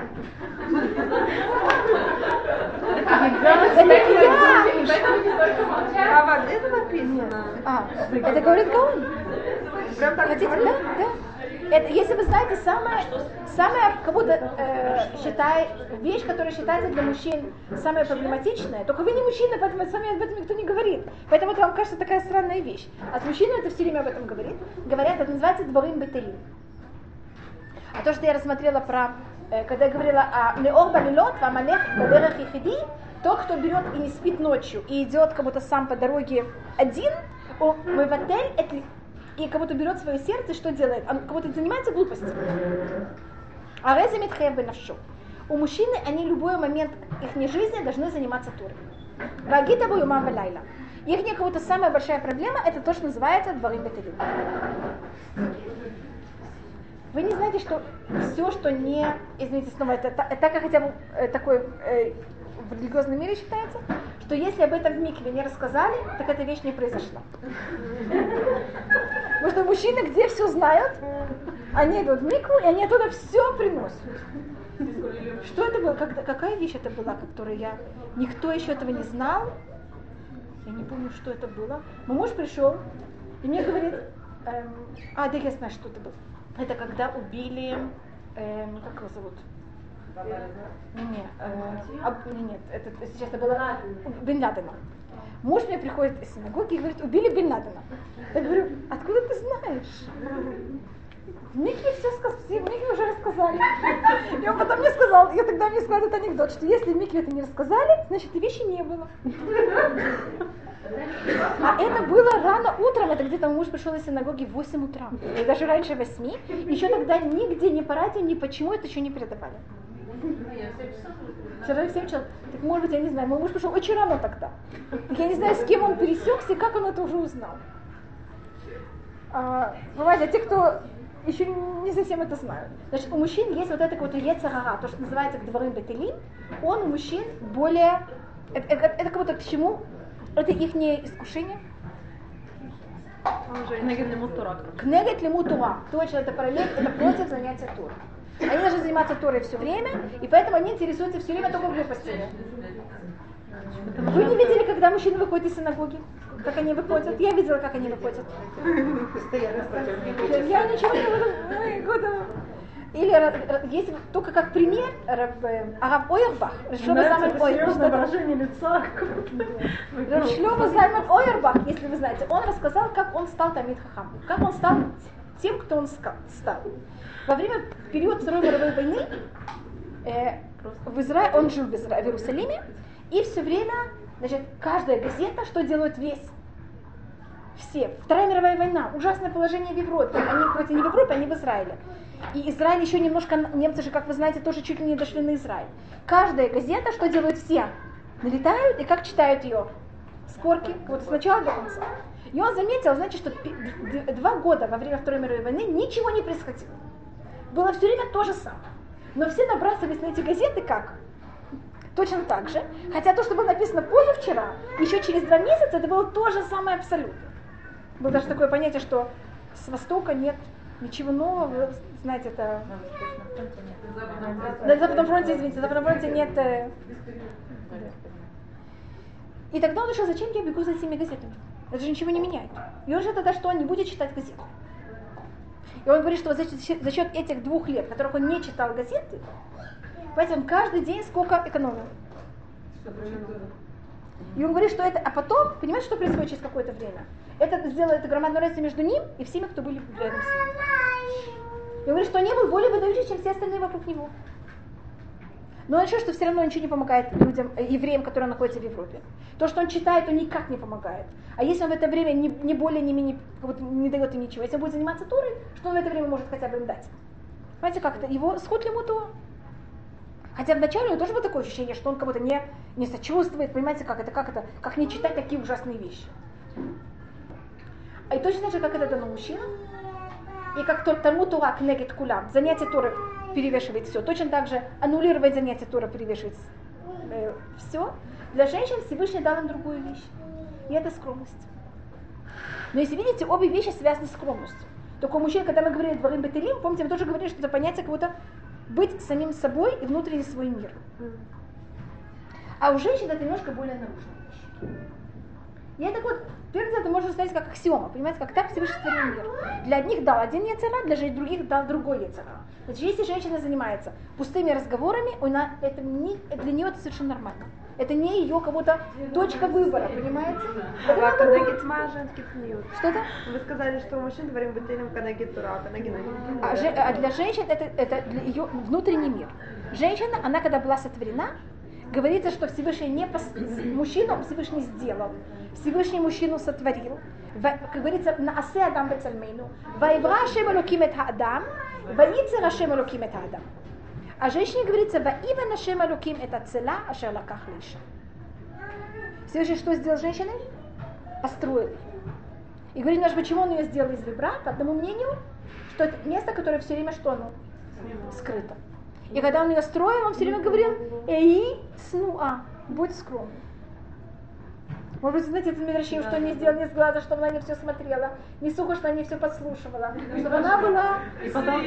Это написано. Это говорит Гаон. Хотите? Да. Это, если вы знаете, самая как будто вещь, которая считается для мужчин самая проблематичная, только вы не мужчина, поэтому с вами об этом никто не говорит. Поэтому это вам кажется такая странная вещь. А с мужчиной это все время об этом говорят, это называется дворим бетелим. А то, что я рассмотрела про, когда я говорила о неор балилот, вамалех бадерах ехиди, тот, кто берет и не спит ночью и идет как будто сам по дороге один, он мыватель, и как будто берет свое сердце, что делает? Он как будто занимается глупостью. А реза митхея бенавшу. У мужчины они любой момент их жизни должны заниматься Торой. Вагита бу юмам валайла. Их как будто самая большая проблема это то, что называется дворим бетелим. Вы не знаете, что все, что не, извините снова, это так как хотя бы такой в религиозном мире считается, что если об этом в микве не рассказали, так эта вещь не произошла. Потому что мужчины, где все знают, они идут в микву, и они оттуда все приносят. Что это было? Какая вещь это была, которую никто еще этого не знал? Я не помню, что это было. Мой муж пришел и мне говорит, да я знаю, что это было. Это когда убили, как его зовут? Нет, это сейчас это было Бен Ладена. Муж мне приходит из синагоги и говорит, убили Бен Ладена. Я говорю, откуда ты знаешь? В микве все сказали, в микве уже рассказали. И он потом мне сказал, я тогда мне сказал этот анекдот, что если в микве это не рассказали, значит и вещи не было. А это было рано утром, это где-то муж пришел из синагоги в 8 утра, и даже раньше 8, еще тогда нигде, ни по радио, ни почему это еще не передавали. Вчера в 7 часов. Так может быть, я не знаю, мой муж пришел очень рано тогда. Я не знаю, с кем он пересекся и как он это уже узнал. Понимаете, а те, кто еще не совсем это знают. Значит, у мужчин есть вот это какое-то йецер ара, то, что называется дворим бетелим, он у мужчин более, это как будто к чему? Это их не искушение. Кнегет лимут Тора. Кнегет лимут Тора. Точно, это параллель, это против занятия Торой. Они должны заниматься Торой все время, и поэтому они интересуются все время только глупостями. Вы не видели, когда мужчины выходят из синагоги? Как они выходят? Я видела, как они выходят. Я ничего не буду. Или есть только как пример Рав Ойербах. Серьезное выражение лица. Шлёма Зальман Ойербах, если вы знаете, он рассказал, как он стал Тамид Хахам, как он стал тем, кто он стал. Во время периода Второй мировой войны в Израиле, он жил в Иерусалиме, и все время, значит, каждая газета, что делают все. Вторая мировая война, ужасное положение в Европе. Они, хоть и не в Европе, они в Израиле. И Израиль еще немножко, немцы же, как вы знаете, тоже чуть ли не дошли на Израиль. Каждая газета, что делают все, налетают и как читают ее? С корки, вот с начала до конца. И он заметил, значит, что 2 года во время Второй мировой войны ничего не происходило. Было все время то же самое. Но все набрасывались на эти газеты как? Точно так же. Хотя то, что было написано позавчера, еще через 2 месяца, это было то же самое абсолютно. Было даже такое понятие, что с Востока нет ничего нового. Вы знаете, это... На Западном фронте, извините, на Западном фронте нет... И тогда он решил, зачем я бегу за этими газетами? Это же ничего не меняет. И он же тогда что, он не будет читать газеты. И он говорит, что за счет этих 2 лет, в которых он не читал газеты, поэтому он каждый день сколько экономил. И он говорит, что это... А потом, понимаете, что происходит через какое-то время? Это сделает громадную разницу между ним и всеми, кто были рядом с ним. И он говорит, что он не был более выдающий, чем все остальные вокруг него. Но он решил, что все равно ничего не помогает людям, евреям, которые находятся в Европе. То, что он читает, он никак не помогает. А если он в это время не более, не менее, как будто не дает им ничего, если он будет заниматься Торой, что он в это время может хотя бы им дать? Понимаете, как это? Его сход ему то. Хотя вначале у него тоже было такое ощущение, что он как будто не сочувствует, понимаете, как не читать такие ужасные вещи. И точно так же, как это дано мужчинам, и как Талмуд Тора кнегет кулам, занятие Торы перевешивает все, точно так же аннулировать занятие Тора перевешивает все. Для женщин Всевышний дал им другую вещь, и это скромность. Но если видите, обе вещи связаны с скромностью. Только у мужчин, когда мы говорили дворим бетелим, помните, мы тоже говорили, что это понятие как будто быть самим собой и внутренний свой мир. А у женщин это немножко более наружная вещь. И это вот Теперь это можно ставить как аксиома, понимаете, как так Всевышний створил мир. Для одних дал один яцера, для других дал другой яцера. Значит, если женщина занимается пустыми разговорами, это для нее это совершенно нормально. Это не ее кого-то точка выбора, понимаете? Что-то? Вы сказали, что у мужчин дворим бытелем канагит тура, А для женщин это для ее внутренний мир. Женщина, она когда была сотворена, говорится, что Всевышний не мужчину Всевышний сделал. Всевышний мужчину сотворил. Как говорится, на асе адам бецальмейну. Ваивра Ашем элоким эт хаадам, ваицер Ашем элоким эт хаадам. А женщине говорится, ваивен Ашем элоким эт ацела, ашер лаках лиша. Всевышний что сделал с женщиной? Построил. И говорит, почему он ее сделал из ребра? По одному мнению, что это место, которое все время что оно? Скрыто. И когда он ее строил, он все время говорил, эй, снуа, будь скромным. Может быть, знаете, это возвращение, что не сделал, не с глаза, чтобы она не все смотрела, не сухо, что она не все подслушивала, чтобы она была... И потом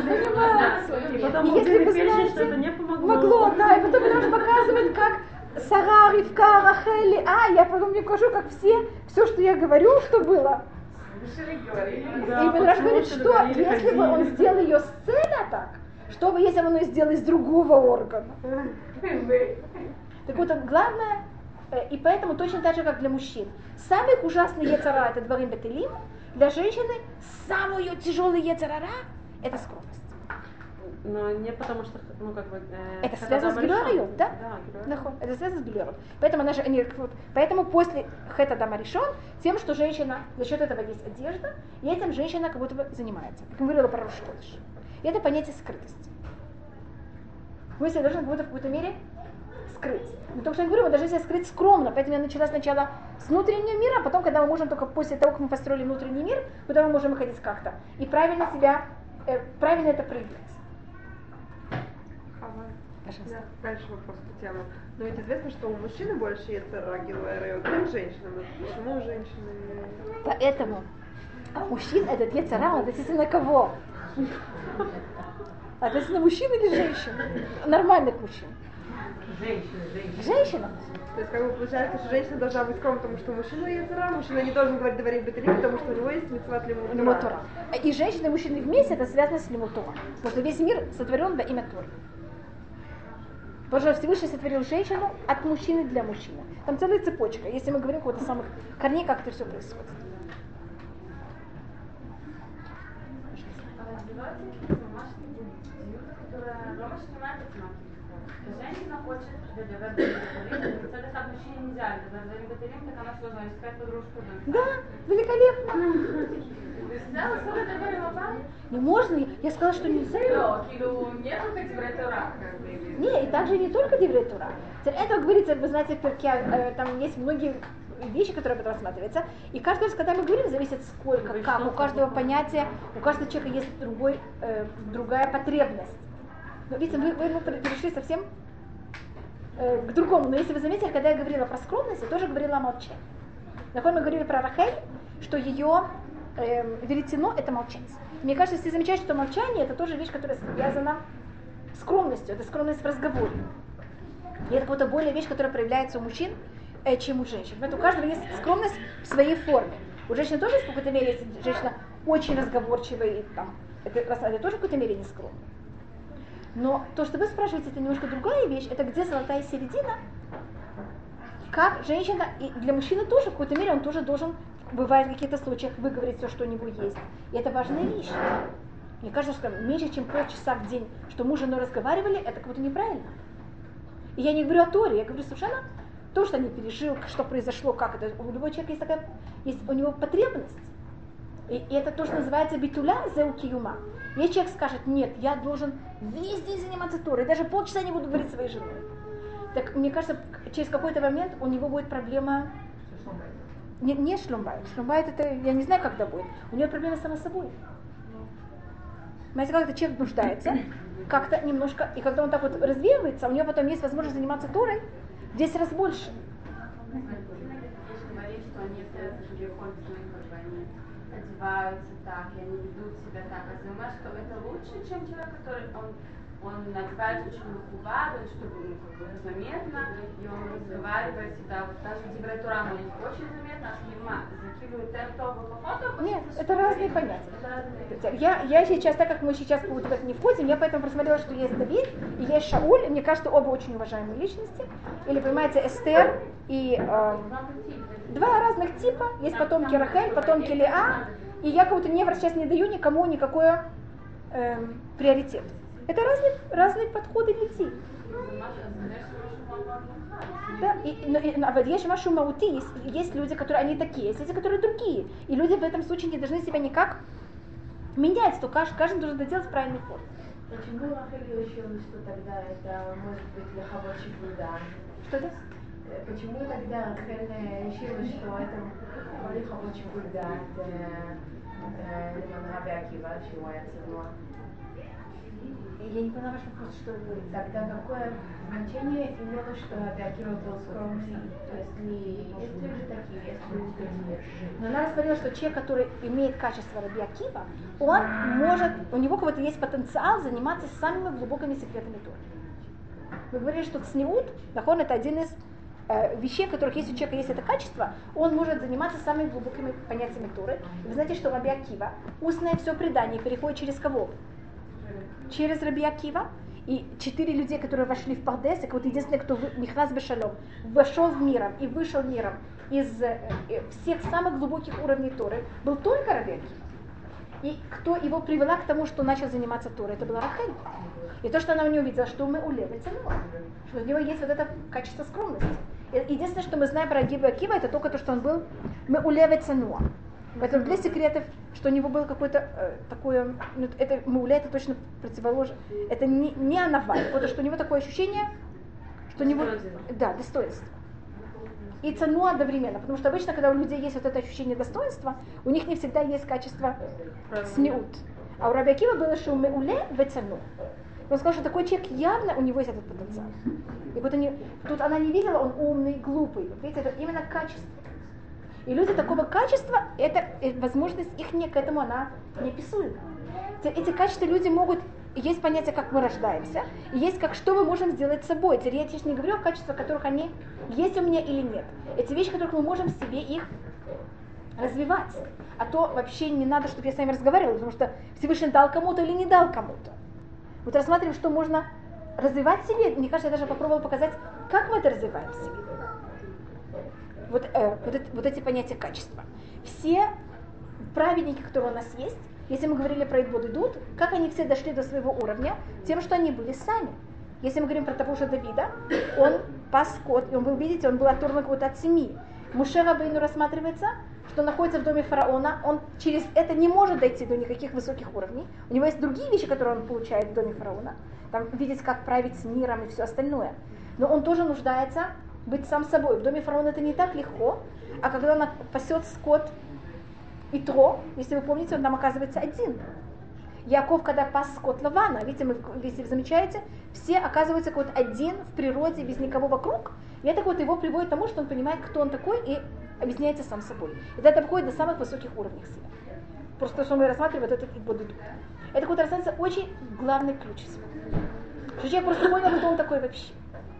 если вы знаете, что это не помогло. Могло, да, и потом он показывает, как Сара, Ривка, Рахели, я потом мне покажу, как все, что я говорю, что было. Да, И Мидраш говорит, потому что говорили, если бы он сделал ее с целя так, что бы, если бы он ее сделал из другого органа. Так вот, главное, и поэтому точно так же, как для мужчин. Самый ужасный ецара это дворим бетелим, для женщины самый ее тяжелый ецарара это скромность. Но не потому что, это связано с Гилюарою, да? Да, это связано с Гилюарой. Поэтому, поэтому после Хета Адама Ришон, тем, что женщина, за счет этого есть одежда, и этим женщина как будто бы занимается. Как мы говорили про Рош Ходеш. И это понятие скрытости. Мы себя должны как будто в какой-то мере скрыть. Но то, что я говорю, мы должны себя скрыть скромно. Поэтому я начала сначала с внутреннего мира, а потом, когда мы можем только после того, как мы построили внутренний мир, куда мы можем выходить как-то. И правильно это проявлять. Да, дальше вопрос по теме. Но ведь известно, что у мужчины больше яцера гилуэра, чем у женщины. Почему у женщины? Поэтому у мужчин этот яцера, он относительно кого? Относительно мужчин или женщин? Нормальных мужчин. Женщина. То есть, как бы получается, что женщина должна быть скромна, потому что мужчина яцера, мужчина не должен говорить дворим бетелим, потому что у него есть мицват лимут Тора. И женщина и мужчина вместе это связано с лимут Тора. Потому что весь мир сотворен во имя Торы. Потому что Всевышний сотворил женщину от мужчины для мужчины. Там целая цепочка. Если мы говорим о каких-то самых корней, как это все происходит. Женщина хочет добивать бетелим, цель от мужчины нельзя. Добивать бетелим, так она что, искать подружку? Да, великолепно. Не можно, я сказала, что нельзя. Не, и также не только Деврей Тора. Это говорится, вы знаете, в Перке, там есть многие вещи, которые об этом рассматриваются. И каждый раз, когда мы говорим, зависит сколько, как. У каждого понятия, у каждого человека есть другая потребность. Но видите, мы перешли совсем к другому. Но если вы заметили, когда я говорила про скромность, я тоже говорила о молчании. Мы говорили про Рахель, что ее веретено это молчание. Мне кажется, если замечать, что молчание это тоже вещь, которая связана с скромностью, это скромность в разговоре. И это какая-то более вещь, которая проявляется у мужчин, чем у женщин. Поэтому у каждого есть скромность в своей форме. У женщины тоже есть в какой-то мере, если женщина очень разговорчивая, и там, это тоже в какой-то мере не скромно. Но то, что вы спрашиваете, это немножко другая вещь, это где золотая середина, как женщина, и для мужчины тоже в какой-то мере он тоже должен, бывает в каких-то случаях, выговорить все, что у него есть. И это важная вещь. Мне кажется, что меньше, чем полчаса в день, что муж и жена разговаривали, это как будто неправильно. И я не говорю о Торе, я говорю совершенно то, что они пережили, что произошло, как это. У любого человека есть такая, есть у него потребность. И это то, что называется битуля зеукиюма. Если человек скажет, нет, я должен весь день заниматься Торой, даже полчаса не буду говорить своей женой. Так мне кажется, через какой-то момент у него будет проблема. Не шлюмбайт. Шлюмбайт это, я не знаю, когда будет. У него проблема сама собой. Знаете, когда человек нуждается, как-то немножко, и когда он так вот развеивается, у него потом есть возможность заниматься Торой в 10 раз больше. Говорит, что они ходят, они одеваются так, и они ведут себя так. А ты думаешь, что это лучше, чем человек, который он он одевается очень מכובד, чтобы заметно, и он разговаривает всегда, вот даже температура может быть очень заметна, а шмирма закидывает терто в фото. Нет, это разные понятия. Я сейчас, так как мы сейчас в это не входим, я поэтому просмотрела, что есть Давид и есть Шауль, и мне кажется, оба очень уважаемые личности. Или, понимаете, Эстер и два разных типа, есть потомки Рахель, потомки Леа, и я как будто сейчас не даю никому никакой приоритет. Это разные подходы людей. Да, есть машу маути, есть люди, которые они такие, есть люди, которые другие. И люди в этом случае не должны себя никак менять, то каждый должен это делать в правильной форме. Почему Рахель решила, что тогда это может быть лехавот шивуда? Что это? Почему тогда Рахель решила, что это лехавот шивуда, Раби Акива, чего я ценила? Я не поняла ваш вопрос, что вы говорите. Тогда какое значение имело, что Раби Акива был скромный? То есть есть люди такие, есть люди такие. Но она говорила, что человек, который имеет качество Раби Акива, он может, у него как будто есть потенциал заниматься самыми глубокими секретами Торы. Мы говорили, что цниут, нахон, это один из вещей, в которых если у человека есть это качество, он может заниматься самыми глубокими понятиями Торы. И вы знаете, что Раби Акива, устное все предание переходит через кого? Через Раби Акива. И 4 людей, которые вошли в Пардес, и вот единственный, кто Михнас Бешалом, вошел в миром и вышел миром из всех самых глубоких уровней Торы, был только Раби Акива. И кто его привела к тому, что начал заниматься Торой, это была Рахель. И то, что она у него увидела, что мы улевается, что у него есть вот это качество скромности. Единственное, что мы знаем про Раби Акива, это только то, что он был мы улевается нуа. Поэтому для секретов, что у него было какое-то такое, ну, это мауля, это точно противоположно, это не анавай, потому что у него такое ощущение, что у него, да, достоинство. И цену одновременно, потому что обычно, когда у людей есть вот это ощущение достоинства, у них не всегда есть качество сниут. А у Раби Акива было, что меуле в цену. Он сказал, что такой человек явно, у него есть этот потенциал. И вот тут она не видела, он умный, глупый. Видите, это именно качество. И люди такого качества, это возможность их к этому она неописуема. Эти качества люди могут, есть понятие, как мы рождаемся, и есть как что мы можем сделать с собой. Теперь я сейчас не говорю о качествах, которых они есть у меня или нет. Эти вещи, которых мы можем в себе их развивать. А то вообще не надо, чтобы я с вами разговаривала, потому что Всевышний дал кому-то или не дал кому-то. Вот рассматриваем, что можно развивать в себе. Мне кажется, я даже попробовала показать, как мы это развиваем в себе. Вот эти понятия качества. Все праведники, которые у нас есть, если мы говорили про Идбод идут, как они все дошли до своего уровня, тем, что они были сами. Если мы говорим про того же Давида, он пас скот, и вы видите, он был оторван от семьи. Муше Рабейну рассматривается, что находится в доме фараона, он через это не может дойти до никаких высоких уровней. У него есть другие вещи, которые он получает в доме фараона. Там видеть, как править с миром и все остальное. Но он тоже нуждается быть сам собой. В доме фараона это не так легко, а когда он пасет скот Итро, если вы помните, он там оказывается один. Яков, когда пас скот Лавана, видите, если вы замечаете, все оказываются вот один в природе, без никого вокруг, и это вот его приводит к тому, что он понимает, кто он такой, и объясняется сам собой. И это входит до самых высоких уровней себя. Просто то, что мы рассматриваем, вот этот Идбод идут. Это вот рассматривается очень главный ключ. Что человек просто понял, кто он такой вообще.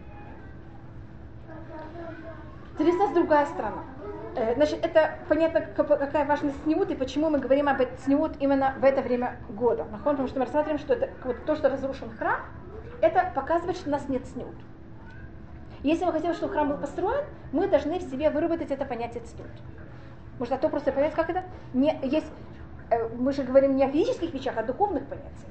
Теперь у нас другая сторона. Значит, это понятно, какая важность цниут и почему мы говорим об цниут именно в это время года. Потому что мы рассматриваем, что это вот то, что разрушен храм, это показывает, что у нас нет цниут. Если мы хотим, чтобы храм был построен, мы должны в себе выработать это понятие цниут. Может, а то просто понять, как это? Мы же говорим не о физических вещах, а о духовных понятиях.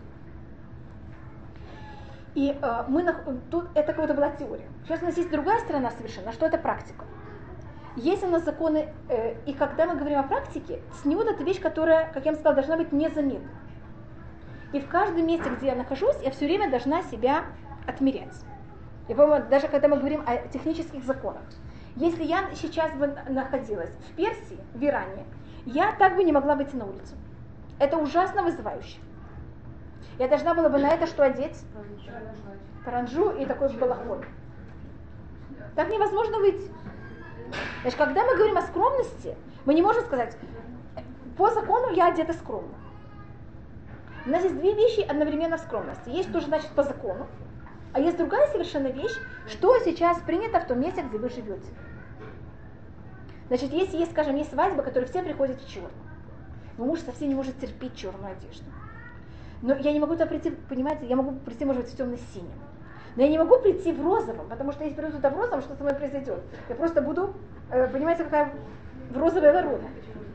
И тут это какая-то была теория. Сейчас у нас есть другая сторона совершенно, что это практика. Есть у нас законы, и когда мы говорим о практике, цниут это вещь, которая, как я вам сказала, должна быть незаметна. И в каждом месте, где я нахожусь, я все время должна себя отмерять. И даже когда мы говорим о технических законах. Если я сейчас бы находилась в Персии, в Иране, я так бы не могла выйти на улицу. Это ужасно вызывающе. Я должна была бы на это что одеть? Паранджу и такой балахон. Так невозможно выйти. Значит, когда мы говорим о скромности, мы не можем сказать, по закону я одета скромно. У нас есть две вещи одновременно в скромности. Есть тоже, значит, по закону, а есть другая совершенно вещь, что сейчас принято в том месте, где вы живете. Значит, если есть, скажем, есть свадьба, которой все приходят в черном. Мой муж совсем не может терпеть черную одежду. Но я не могу туда прийти, понимаете, я могу прийти, может быть, в темно-синем. Но я не могу прийти в розовом, потому что если приду туда в розовом, что со мной произойдет? Я просто буду, понимаете, какая в розовая ворона.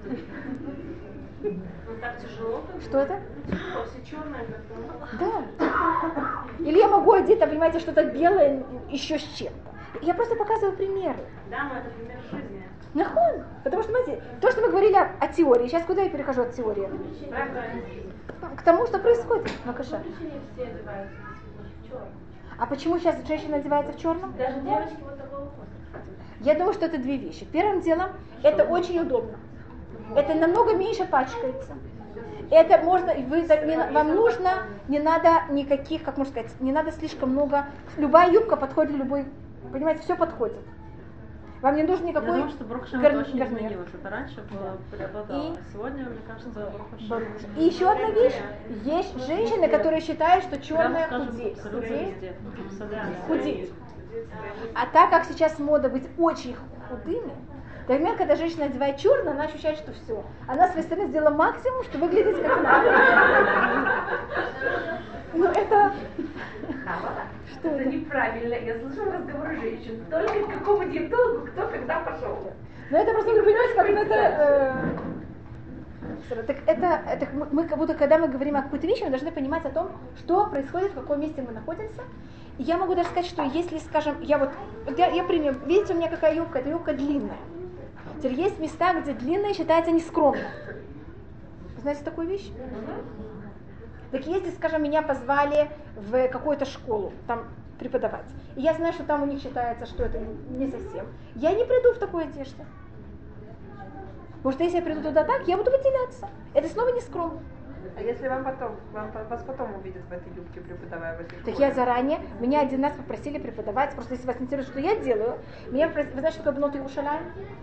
Ну так тяжело. Что это? Тяжело, все черное как-то. Да. Или я могу одеть, понимаете, что-то белое еще с чем-то. Я просто показываю примеры. Да, но это пример жизни. Нахон. Потому что, знаете, то, что мы говорили о теории, сейчас куда я перехожу от теории? К тому, что происходит. Макаша. Все одеваются в черном. А почему сейчас женщина одевается в черном? Даже девочки вот такого возраста. Я думаю, что это две вещи. Первым делом, это очень удобно. Это намного меньше пачкается. Это можно, вам нужно, не надо никаких, как можно сказать, не надо слишком много. Любая юбка подходит для любой, понимаете, все подходит. Вам не нужен никакой. Я думаю, что Брухашем это очень изменилось. Это раньше было преобладало, а сегодня, мне кажется, Брухашем. И еще одна вещь. Есть женщины, которые считают, что черное худеет. Худеет. А так как сейчас мода быть очень худыми, например, когда женщина одевает черное, она ощущает, что все. Она с своей стороны сделала максимум, чтобы выглядеть как надо. Ну это... Что это это? неправильно. Я слышала разговоры женщин. Только к какому диетологу кто когда пошел. Ну это просто, вы понимаете, как это мы как будто, когда мы говорим о какой-то вещи, мы должны понимать о том, что происходит, в каком месте мы находимся. И я могу даже сказать, что если, скажем, я пример, видите, у меня какая юбка, эта юбка длинная. Теперь есть места, где длинная считается нескромно. Знаете такую вещь? Так если, скажем, меня позвали в какую-то школу, там преподавать, и я знаю, что там у них считается, что это не совсем, я не приду в такой одежде. Потому что если я приду туда так, я буду выделяться. Это снова не скромно. А если вас потом увидят в этой юбке, преподавая в этой школе? Так я заранее, меня один раз попросили преподавать, просто если вас интересует, что я делаю, меня вы знаете, что такое Бнот Иерушалаим?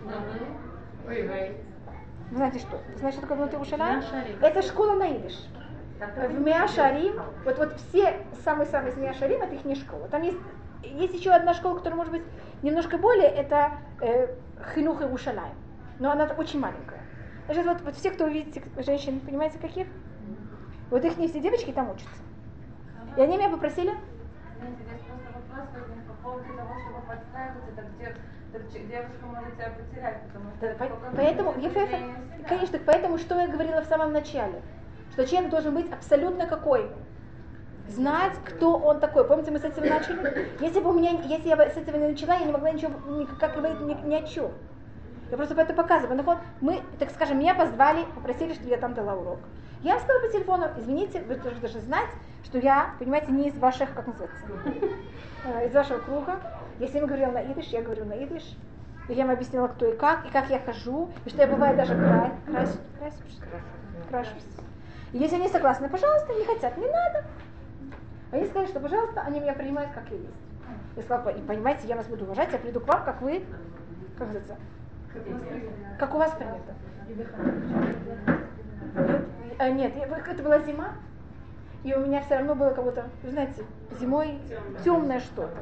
Вы знаете что? Вы знаете, что такое Бнот Иерушалаим? Это школа на идиш. В Меа-Шарим, вот все самые-самые из Меа-Шарим, это их не школа. Там есть еще одна школа, которая может быть немножко более, это Хинух Иерушалаим. Но она очень маленькая. Значит, вот все, кто увидите женщин, понимаете, каких? Вот их не все девочки там учатся. И они меня попросили. Здесь просто вопрос по поводу того, чтобы подстраиваться, так девушка может тебя потерять, потому что... Поэтому, конечно, поэтому, что я говорила в самом начале, что человек должен быть абсолютно какой? Знать, кто он такой. Помните, мы с этого начали? Если я с этого не начала, я не могла ничего, как говорить, ни о чем. Я просто это показываю. Так вот, мы, так скажем, меня позвали, попросили, чтобы я там дала урок. Я вам сказала по телефону, извините, вы должны знать, что я, понимаете, не из ваших, как называется, из вашего круга. Если я говорила на идиш, я говорю на идиш. И я им объяснила, кто и как я хожу, и что я бывает даже крашусь. И если они согласны, пожалуйста, не хотят, не надо. Они сказали, что, пожалуйста, они меня принимают, как я есть. Я сказала, и понимаете, я вас буду уважать, я приду к вам, как вы, как называется, как у вас принято. Нет, это была зима, и у меня все равно было как будто, вы знаете, зимой темное что-то.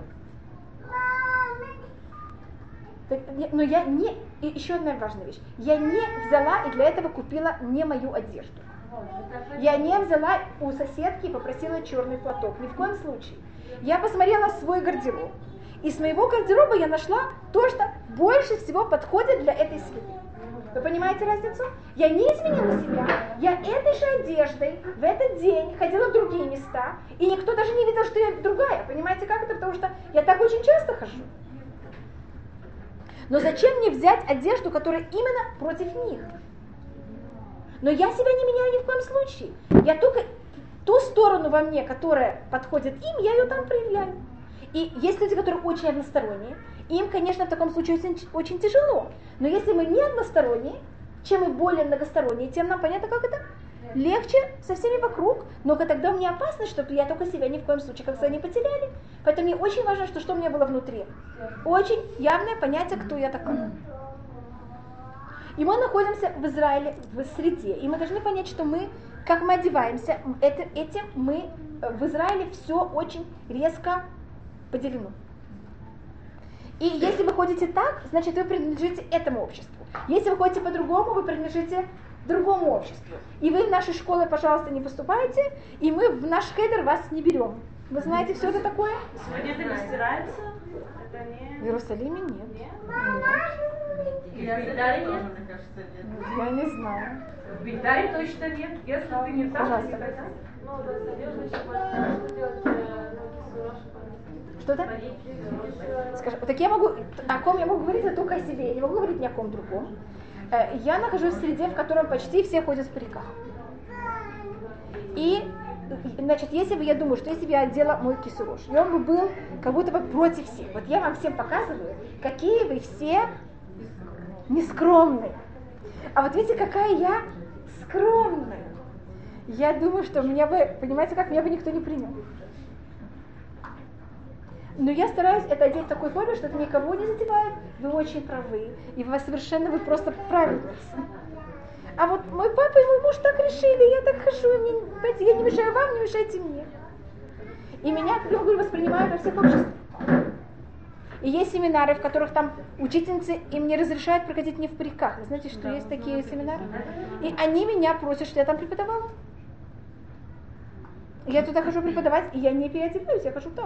Но я не, и еще одна важная вещь, я не взяла и для этого купила не мою одежду. Я не взяла у соседки и попросила черный платок, ни в коем случае. Я посмотрела свой гардероб, и с моего гардероба я нашла то, что больше всего подходит для этой среды. Вы понимаете разницу? Я не изменила себя, я этой же одеждой в этот день ходила в другие места, и никто даже не видел, что я другая. Понимаете, как это? Потому что я так очень часто хожу. Но зачем мне взять одежду, которая именно против них? Но я себя не меняю ни в коем случае. Я только ту сторону во мне, которая подходит им, я ее там проявляю. И есть люди, которые очень односторонние, им, конечно, в таком случае очень тяжело. Но если мы не односторонние, чем мы более многосторонние, тем нам понятно, как это легче со всеми вокруг. Но тогда мне опасно, чтобы я только себя ни в коем случае как-то не потеряли. Поэтому мне очень важно, что у меня было внутри. Очень явное понятие, кто я такая. И мы находимся в Израиле, в среде, и мы должны понять, что мы как мы одеваемся, этим мы в Израиле все очень резко поделено. И если вы ходите так, значит вы принадлежите этому обществу. Если вы ходите по-другому, вы принадлежите другому обществу. И вы в нашей школе, пожалуйста, не поступайте, и мы в наш хедер вас не берем. Вы знаете, все это такое? Сегодня это не стирается? Это не... В Иерусалиме нет. И в Бильдаре нет? Я не знаю. В Бильдаре точно нет. Если ты не там, Пожалуйста. ты хотел. Ну, да, одежда еще большая. Что делать кисурош? Что-то? Скажи, так я могу, о ком я могу говорить, это только о себе, я не могу говорить ни о ком другом. Я нахожусь в среде, в которой почти все ходят в париках. И, значит, если бы я думаю, что если бы я одела мой кисурош, и он бы был как будто бы против всех. Вот я вам всем показываю, какие вы все нескромные. А вот видите, какая я скромная. Я думаю, что меня бы, понимаете, как меня бы никто не принял. Но я стараюсь это одеть в такой форме, что это никого не задевает. Вы очень правы. И вы просто правильницы. А вот мой папа и мой муж так решили, я так хожу, я не мешаю вам, не мешайте мне. И меня, как я говорю, воспринимают во всех обществах. И есть семинары, в которых там учительницы им не разрешают проходить не в париках. Вы знаете, что есть такие семинары? И они меня просят, что я там преподавала. Я туда хожу преподавать, и я не переодеваюсь, я хожу так.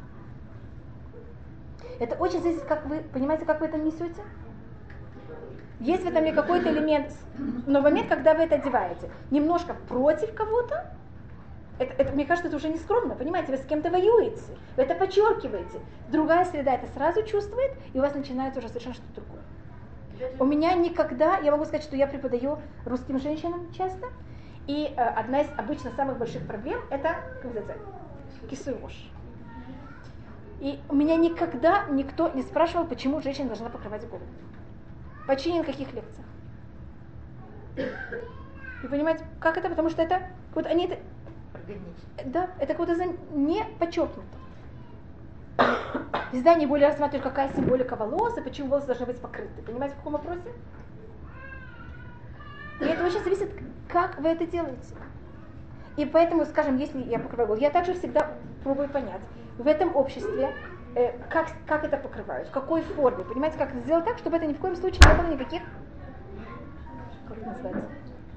Это очень зависит, как вы, понимаете, как вы это несете? Есть в этом какой-то элемент, но момент, когда вы это одеваете, немножко против кого-то, это, мне кажется, это уже не скромно, понимаете, вы с кем-то воюете, вы это подчеркиваете. Другая среда это сразу чувствует, и у вас начинается уже совершенно что-то другое. У меня никогда, я могу сказать, что я преподаю русским женщинам часто, и одна из обычно самых больших проблем это, как называется, кисурош. И у меня никогда никто не спрашивал, почему женщина должна покрывать голову. Почти ни на каких лекциях. Вы понимаете, как это? Потому что это, вот они это, да, это как-то не подчеркнуто. Всегда они более рассматривают, какая символика волос, и почему волосы должны быть покрыты. Понимаете, в каком вопросе? И это очень зависит, как вы это делаете. И поэтому, скажем, если я покрываю голову, я также всегда пробую понять, в этом обществе, как это покрывают, в какой форме. Понимаете, как это сделать так, чтобы это ни в коем случае не было никаких, как это называется,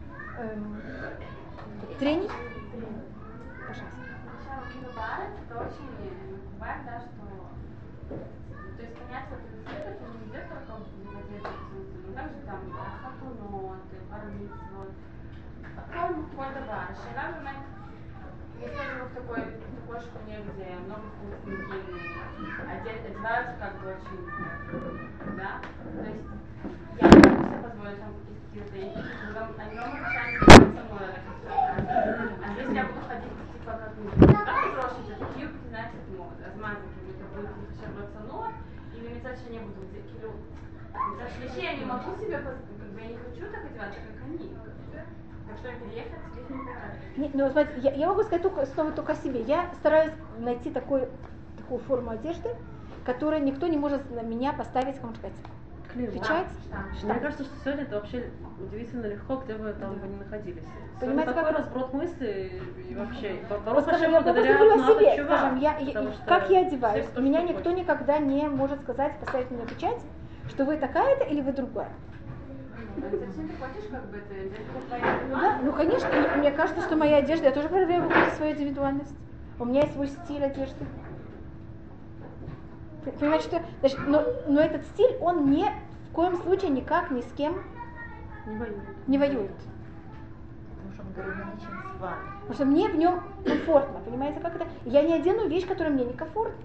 трений. Пожалуйста. Это очень бывает, да, что, то есть понятно, что это не идет только в одежде, но также там хатунот, бар-мицвот, כל דבר. השאלה באמת, если я живу в такой школе, где много вкусных, одеваются как бы очень, да, то есть я не могу себе позволить там какие-то вещи, но они обещают со мной а если я буду ходить типа как как взрослые, такие, знаете, размазанные, это будет еще пацанов, или мецать, что не буду, мецать вещей я не могу себе, как бы я не хочу так одеваться, как они. Так что переехать здесь не понравится. Ну, смотрите, я могу сказать снова только о себе. Я стараюсь найти такую форму одежды, которую никто не может на меня поставить, как можно сказать, печать. Мне кажется, что сегодня это вообще удивительно легко, где бы там вы ни находились. Понимаете, такой как... разброд мыслей и вообще. Вот, скажем, я могу сказать о себе. Скажем, как я одеваюсь. У меня никто никогда не может сказать, поставить на меня печать, что вы такая-то или вы другая. Зачем ты хочешь, как бы, это твоя Да, ну конечно, мне кажется, что моя одежда, я тоже проверяю свою индивидуальность. У меня есть свой стиль одежды. Понимаете, что, значит, но этот стиль, он ни в коем случае никак ни с кем не воюет. Потому что он гармоничен с вами. Потому что мне в нем комфортно, понимаете, как это? Я не одену вещь, которая мне некомфортна.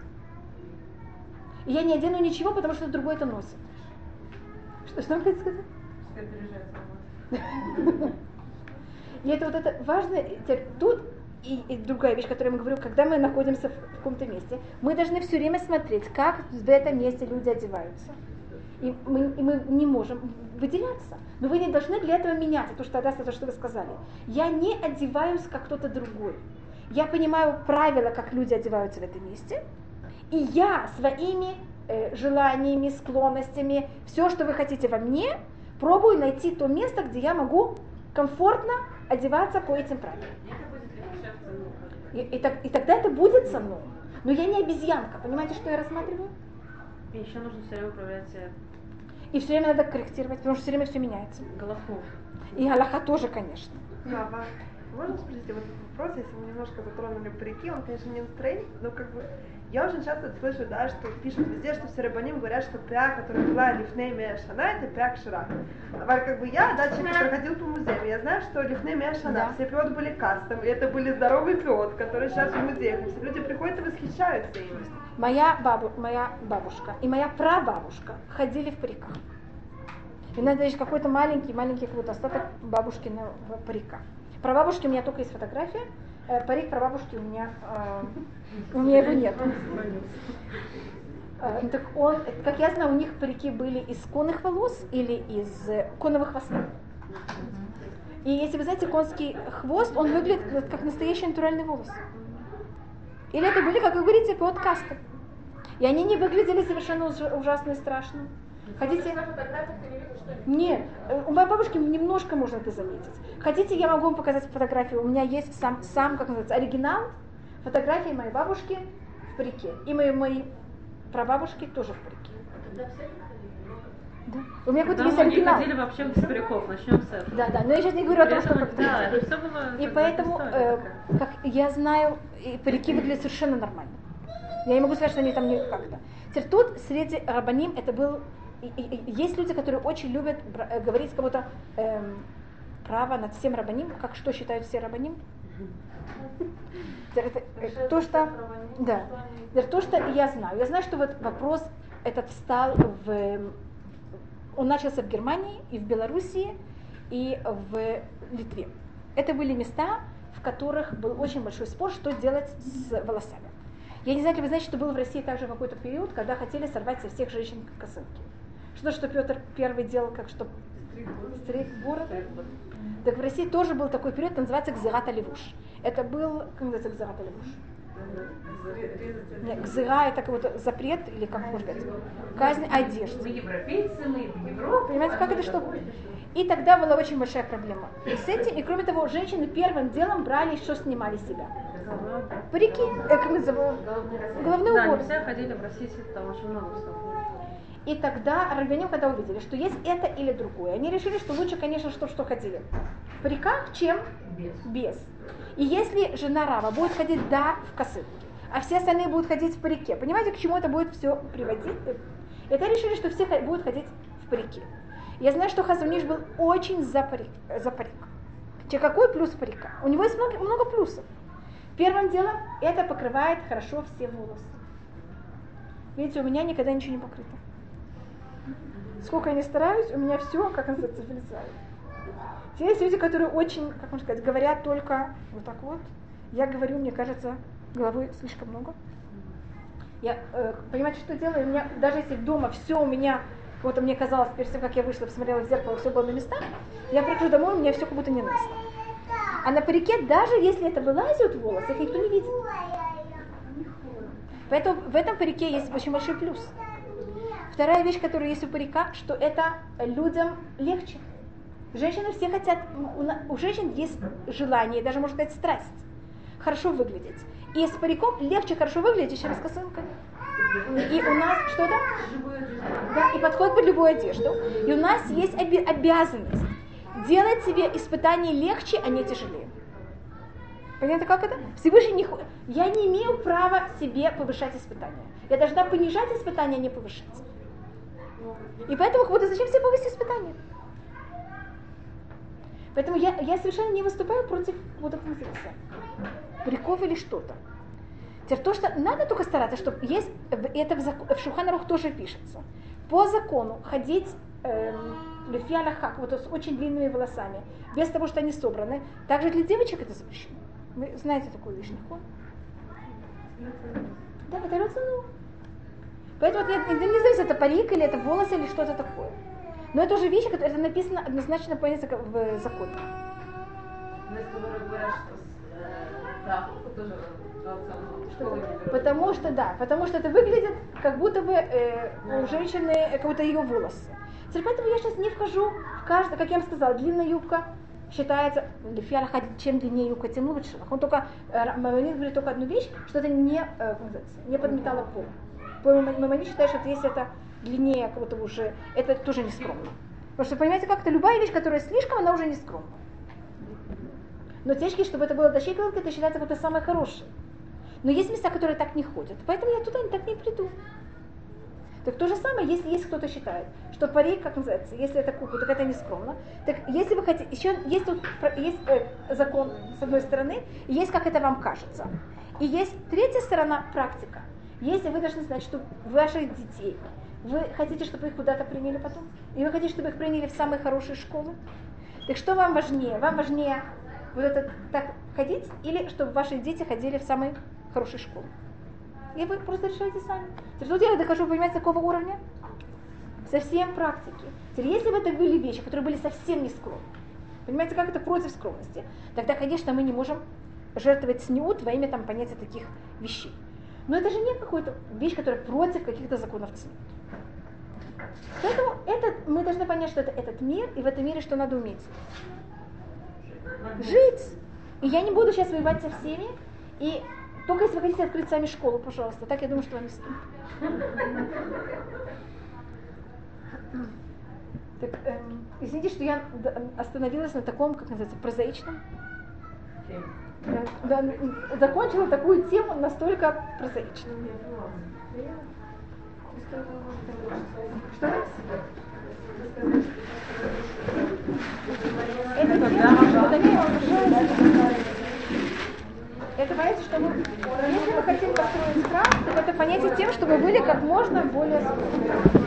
И я не одену ничего, потому что другой это носит. Что вы хотите сказать? И это вот это важно, тут и другая вещь, которую я говорю, когда мы находимся в каком-то месте, мы должны все время смотреть, как в этом месте люди одеваются. И мы не можем выделяться. Но вы не должны для этого меняться, то, что вы сказали. Я не одеваюсь, как кто-то другой. Я понимаю правила, как люди одеваются в этом месте, и я своими желаниями, склонностями, все, что вы хотите во мне, пробую найти то место, где я могу комфортно одеваться по этим правилам. И тогда это будет со мной. Но я не обезьянка. Понимаете, что я рассматриваю? И еще нужно все время управлять И все время надо корректировать, потому что все время все меняется. головку. И галаха тоже, конечно. Да, можно спросить вот этот вопрос, если мы немножко затронули парики, он, конечно, не настроение, но как бы я очень часто слышу, да, что пишут везде, что все рабаним говорят, что пя, которая была лифней мея шана, это пя кшира. А как бы я, да, человек, который ходил по музеям, я знаю, что лифней мея шана, Да. все пиот были кастом, и это были здоровые пиот, которые сейчас в музеях, и все люди приходят и восхищаются ими. Моя бабушка и моя прабабушка ходили в париках. И надо есть какой-то маленький какой-то остаток бабушкиного парика. Про бабушки у меня только есть фотография, парик про бабушки у меня его нет. Так как я знаю, у них парики были из конных волос или из конного хвоста. И если вы знаете, конский хвост, он выглядит как настоящий натуральный волос. Или это были, как вы говорите, под каском. И они не выглядели совершенно ужасно и страшно. Хотите? Нет, у моей бабушки немножко можно это заметить. Хотите, я могу вам показать фотографию. У меня есть сам как называется, оригинал фотографии моей бабушки в парике. И мои прабабушки тоже в парике. Да. У меня какой-то есть оригинал. Мы ходили вообще без париков, начнем с этого. Да, но я сейчас не говорю о том, что как да, это все было. И поэтому, как я знаю, парики выглядят совершенно нормально. Я не могу сказать, что они там не как-то. Теперь тут среди рабаним это был. Есть люди, которые очень любят говорить кого-то право над всем рабаним, как что считают все рабаним. То, что я знаю, что вот вопрос этот встал он начался в Германии, и в Белоруссии, и в Литве. Это были места, в которых был очень большой спор, что делать с волосами. Я не знаю, ли вы знаете, что был в России также какой-то период, когда хотели сорвать со всех женщин косынки. Что Петр I делал, как что стриг бороды. Так в России тоже был такой период, называется Гзират алевуш. Это был, как называется Гзират алевуш? Нет, гзира это какой-то запрет, или как можно сказать, казнь одежды. Мы европейцы, мы в Европе. Понимаете, как это что? И тогда была очень большая проблема. И с этим, и кроме того, женщины первым делом брали, что снимали с себя. Парики, как называют, головные Да, уборы. не все ходили в России, там очень много всего. И тогда рабаним, когда увидели, что есть это или другое, они решили, что лучше, конечно, что ходили в париках, чем без. И если жена раба будет ходить, в косынке, а все остальные будут ходить в парике, понимаете, к чему это будет все приводить? Это решили, что все будут ходить в парике. Я знаю, что Хазон Иш был очень за парик. Какой плюс парика? У него есть много плюсов. Первым делом, это покрывает хорошо все волосы. Видите, у меня никогда ничего не покрыто. Сколько я не стараюсь, у меня все, как называется, вылезает. Есть люди, которые очень, как можно сказать, говорят только вот так вот. Я говорю, мне кажется, головы слишком много. Я, понимаете, что делаю? У меня, даже если дома все у меня, вот мне казалось, перед тем, как я вышла, посмотрела в зеркало, все было на местах, я прихожу домой, у меня все как будто не насло. А на парике, даже если это вылазит волосы, их никто не видит. Поэтому в этом парике есть очень большой плюс. Вторая вещь, которая есть у парика, что это людям легче. Женщины все хотят, у женщин есть желание, даже можно сказать страсть, хорошо выглядеть. И с париком легче хорошо выглядеть, чем с косынкой. И у нас что-то? Да, и подходит под любую одежду. И у нас есть обязанность делать себе испытания легче, а не тяжелее. Понятно, как это? Всевышний я не имею права себе повышать испытания. Я должна понижать испытания, а не повышать. И поэтому как будто зачем себе повысить испытания? Поэтому я совершенно не выступаю против вот этого париков или что-то. Теперь то, что надо только стараться, чтобы есть, это в Шулхан Арух тоже пишется. По закону ходить лефи алаха, вот с очень длинными волосами, без того, что они собраны. Также для девочек это запрещено. Вы знаете такую вещь, Нихон? Да, это рацину. Поэтому это не зависит, это парик или это волосы или что-то такое. Но это уже вещи, это написано однозначно в законе. Потому что это выглядит, как будто бы у женщины, как будто ее волосы. Поэтому я сейчас не вхожу в каждое, как я вам сказала, длинная юбка, считается, чем длиннее юбка, тем лучше. Он только, Маймонид говорит только одну вещь, что это не подметало пол. Маймонид считает, что если это длиннее кого-то уже, это тоже не скромно. Потому что, понимаете, как-то любая вещь, которая слишком, она уже не скромна. Но течки, чтобы это было до щиколотки, это считается как-то самое хорошее. Но есть места, которые так не ходят, поэтому я туда так не приду. Так то же самое, если есть кто-то считает, что парик, как называется, если это куклу, так это не скромно. Так если вы хотите, еще есть тут есть закон с одной стороны, и есть как это вам кажется. И есть третья сторона практика. Если вы должны знать, что ваших детей, вы хотите, чтобы их куда-то приняли потом, и вы хотите, чтобы их приняли в самые хорошие школы, так что вам важнее? Вам важнее вот это так ходить, или чтобы ваши дети ходили в самые хорошие школы? И вы просто решаете сами. Теперь тут я дохожу, понимаете, какого уровня? Совсем практики. Теперь если бы это были вещи, которые были совсем не скромны, понимаете, как это против скромности, тогда, конечно, мы не можем жертвовать снюд во имя там, понятия таких вещей. Но это же не какая-то вещь, которая против каких-то законов снюд. Поэтому мы должны понять, что это этот мир, и в этом мире что надо уметь? Жить. И я не буду сейчас воевать со всеми, и только если вы хотите открыть сами школу, пожалуйста. Так я думаю, что вам не стоит. Так, извините, что я остановилась на таком, как называется, прозаичном. Да, закончила такую тему настолько прозаичную. Что? Это понятие, что если мы хотим построить храм, то это понятие тем, чтобы были как можно более скромны.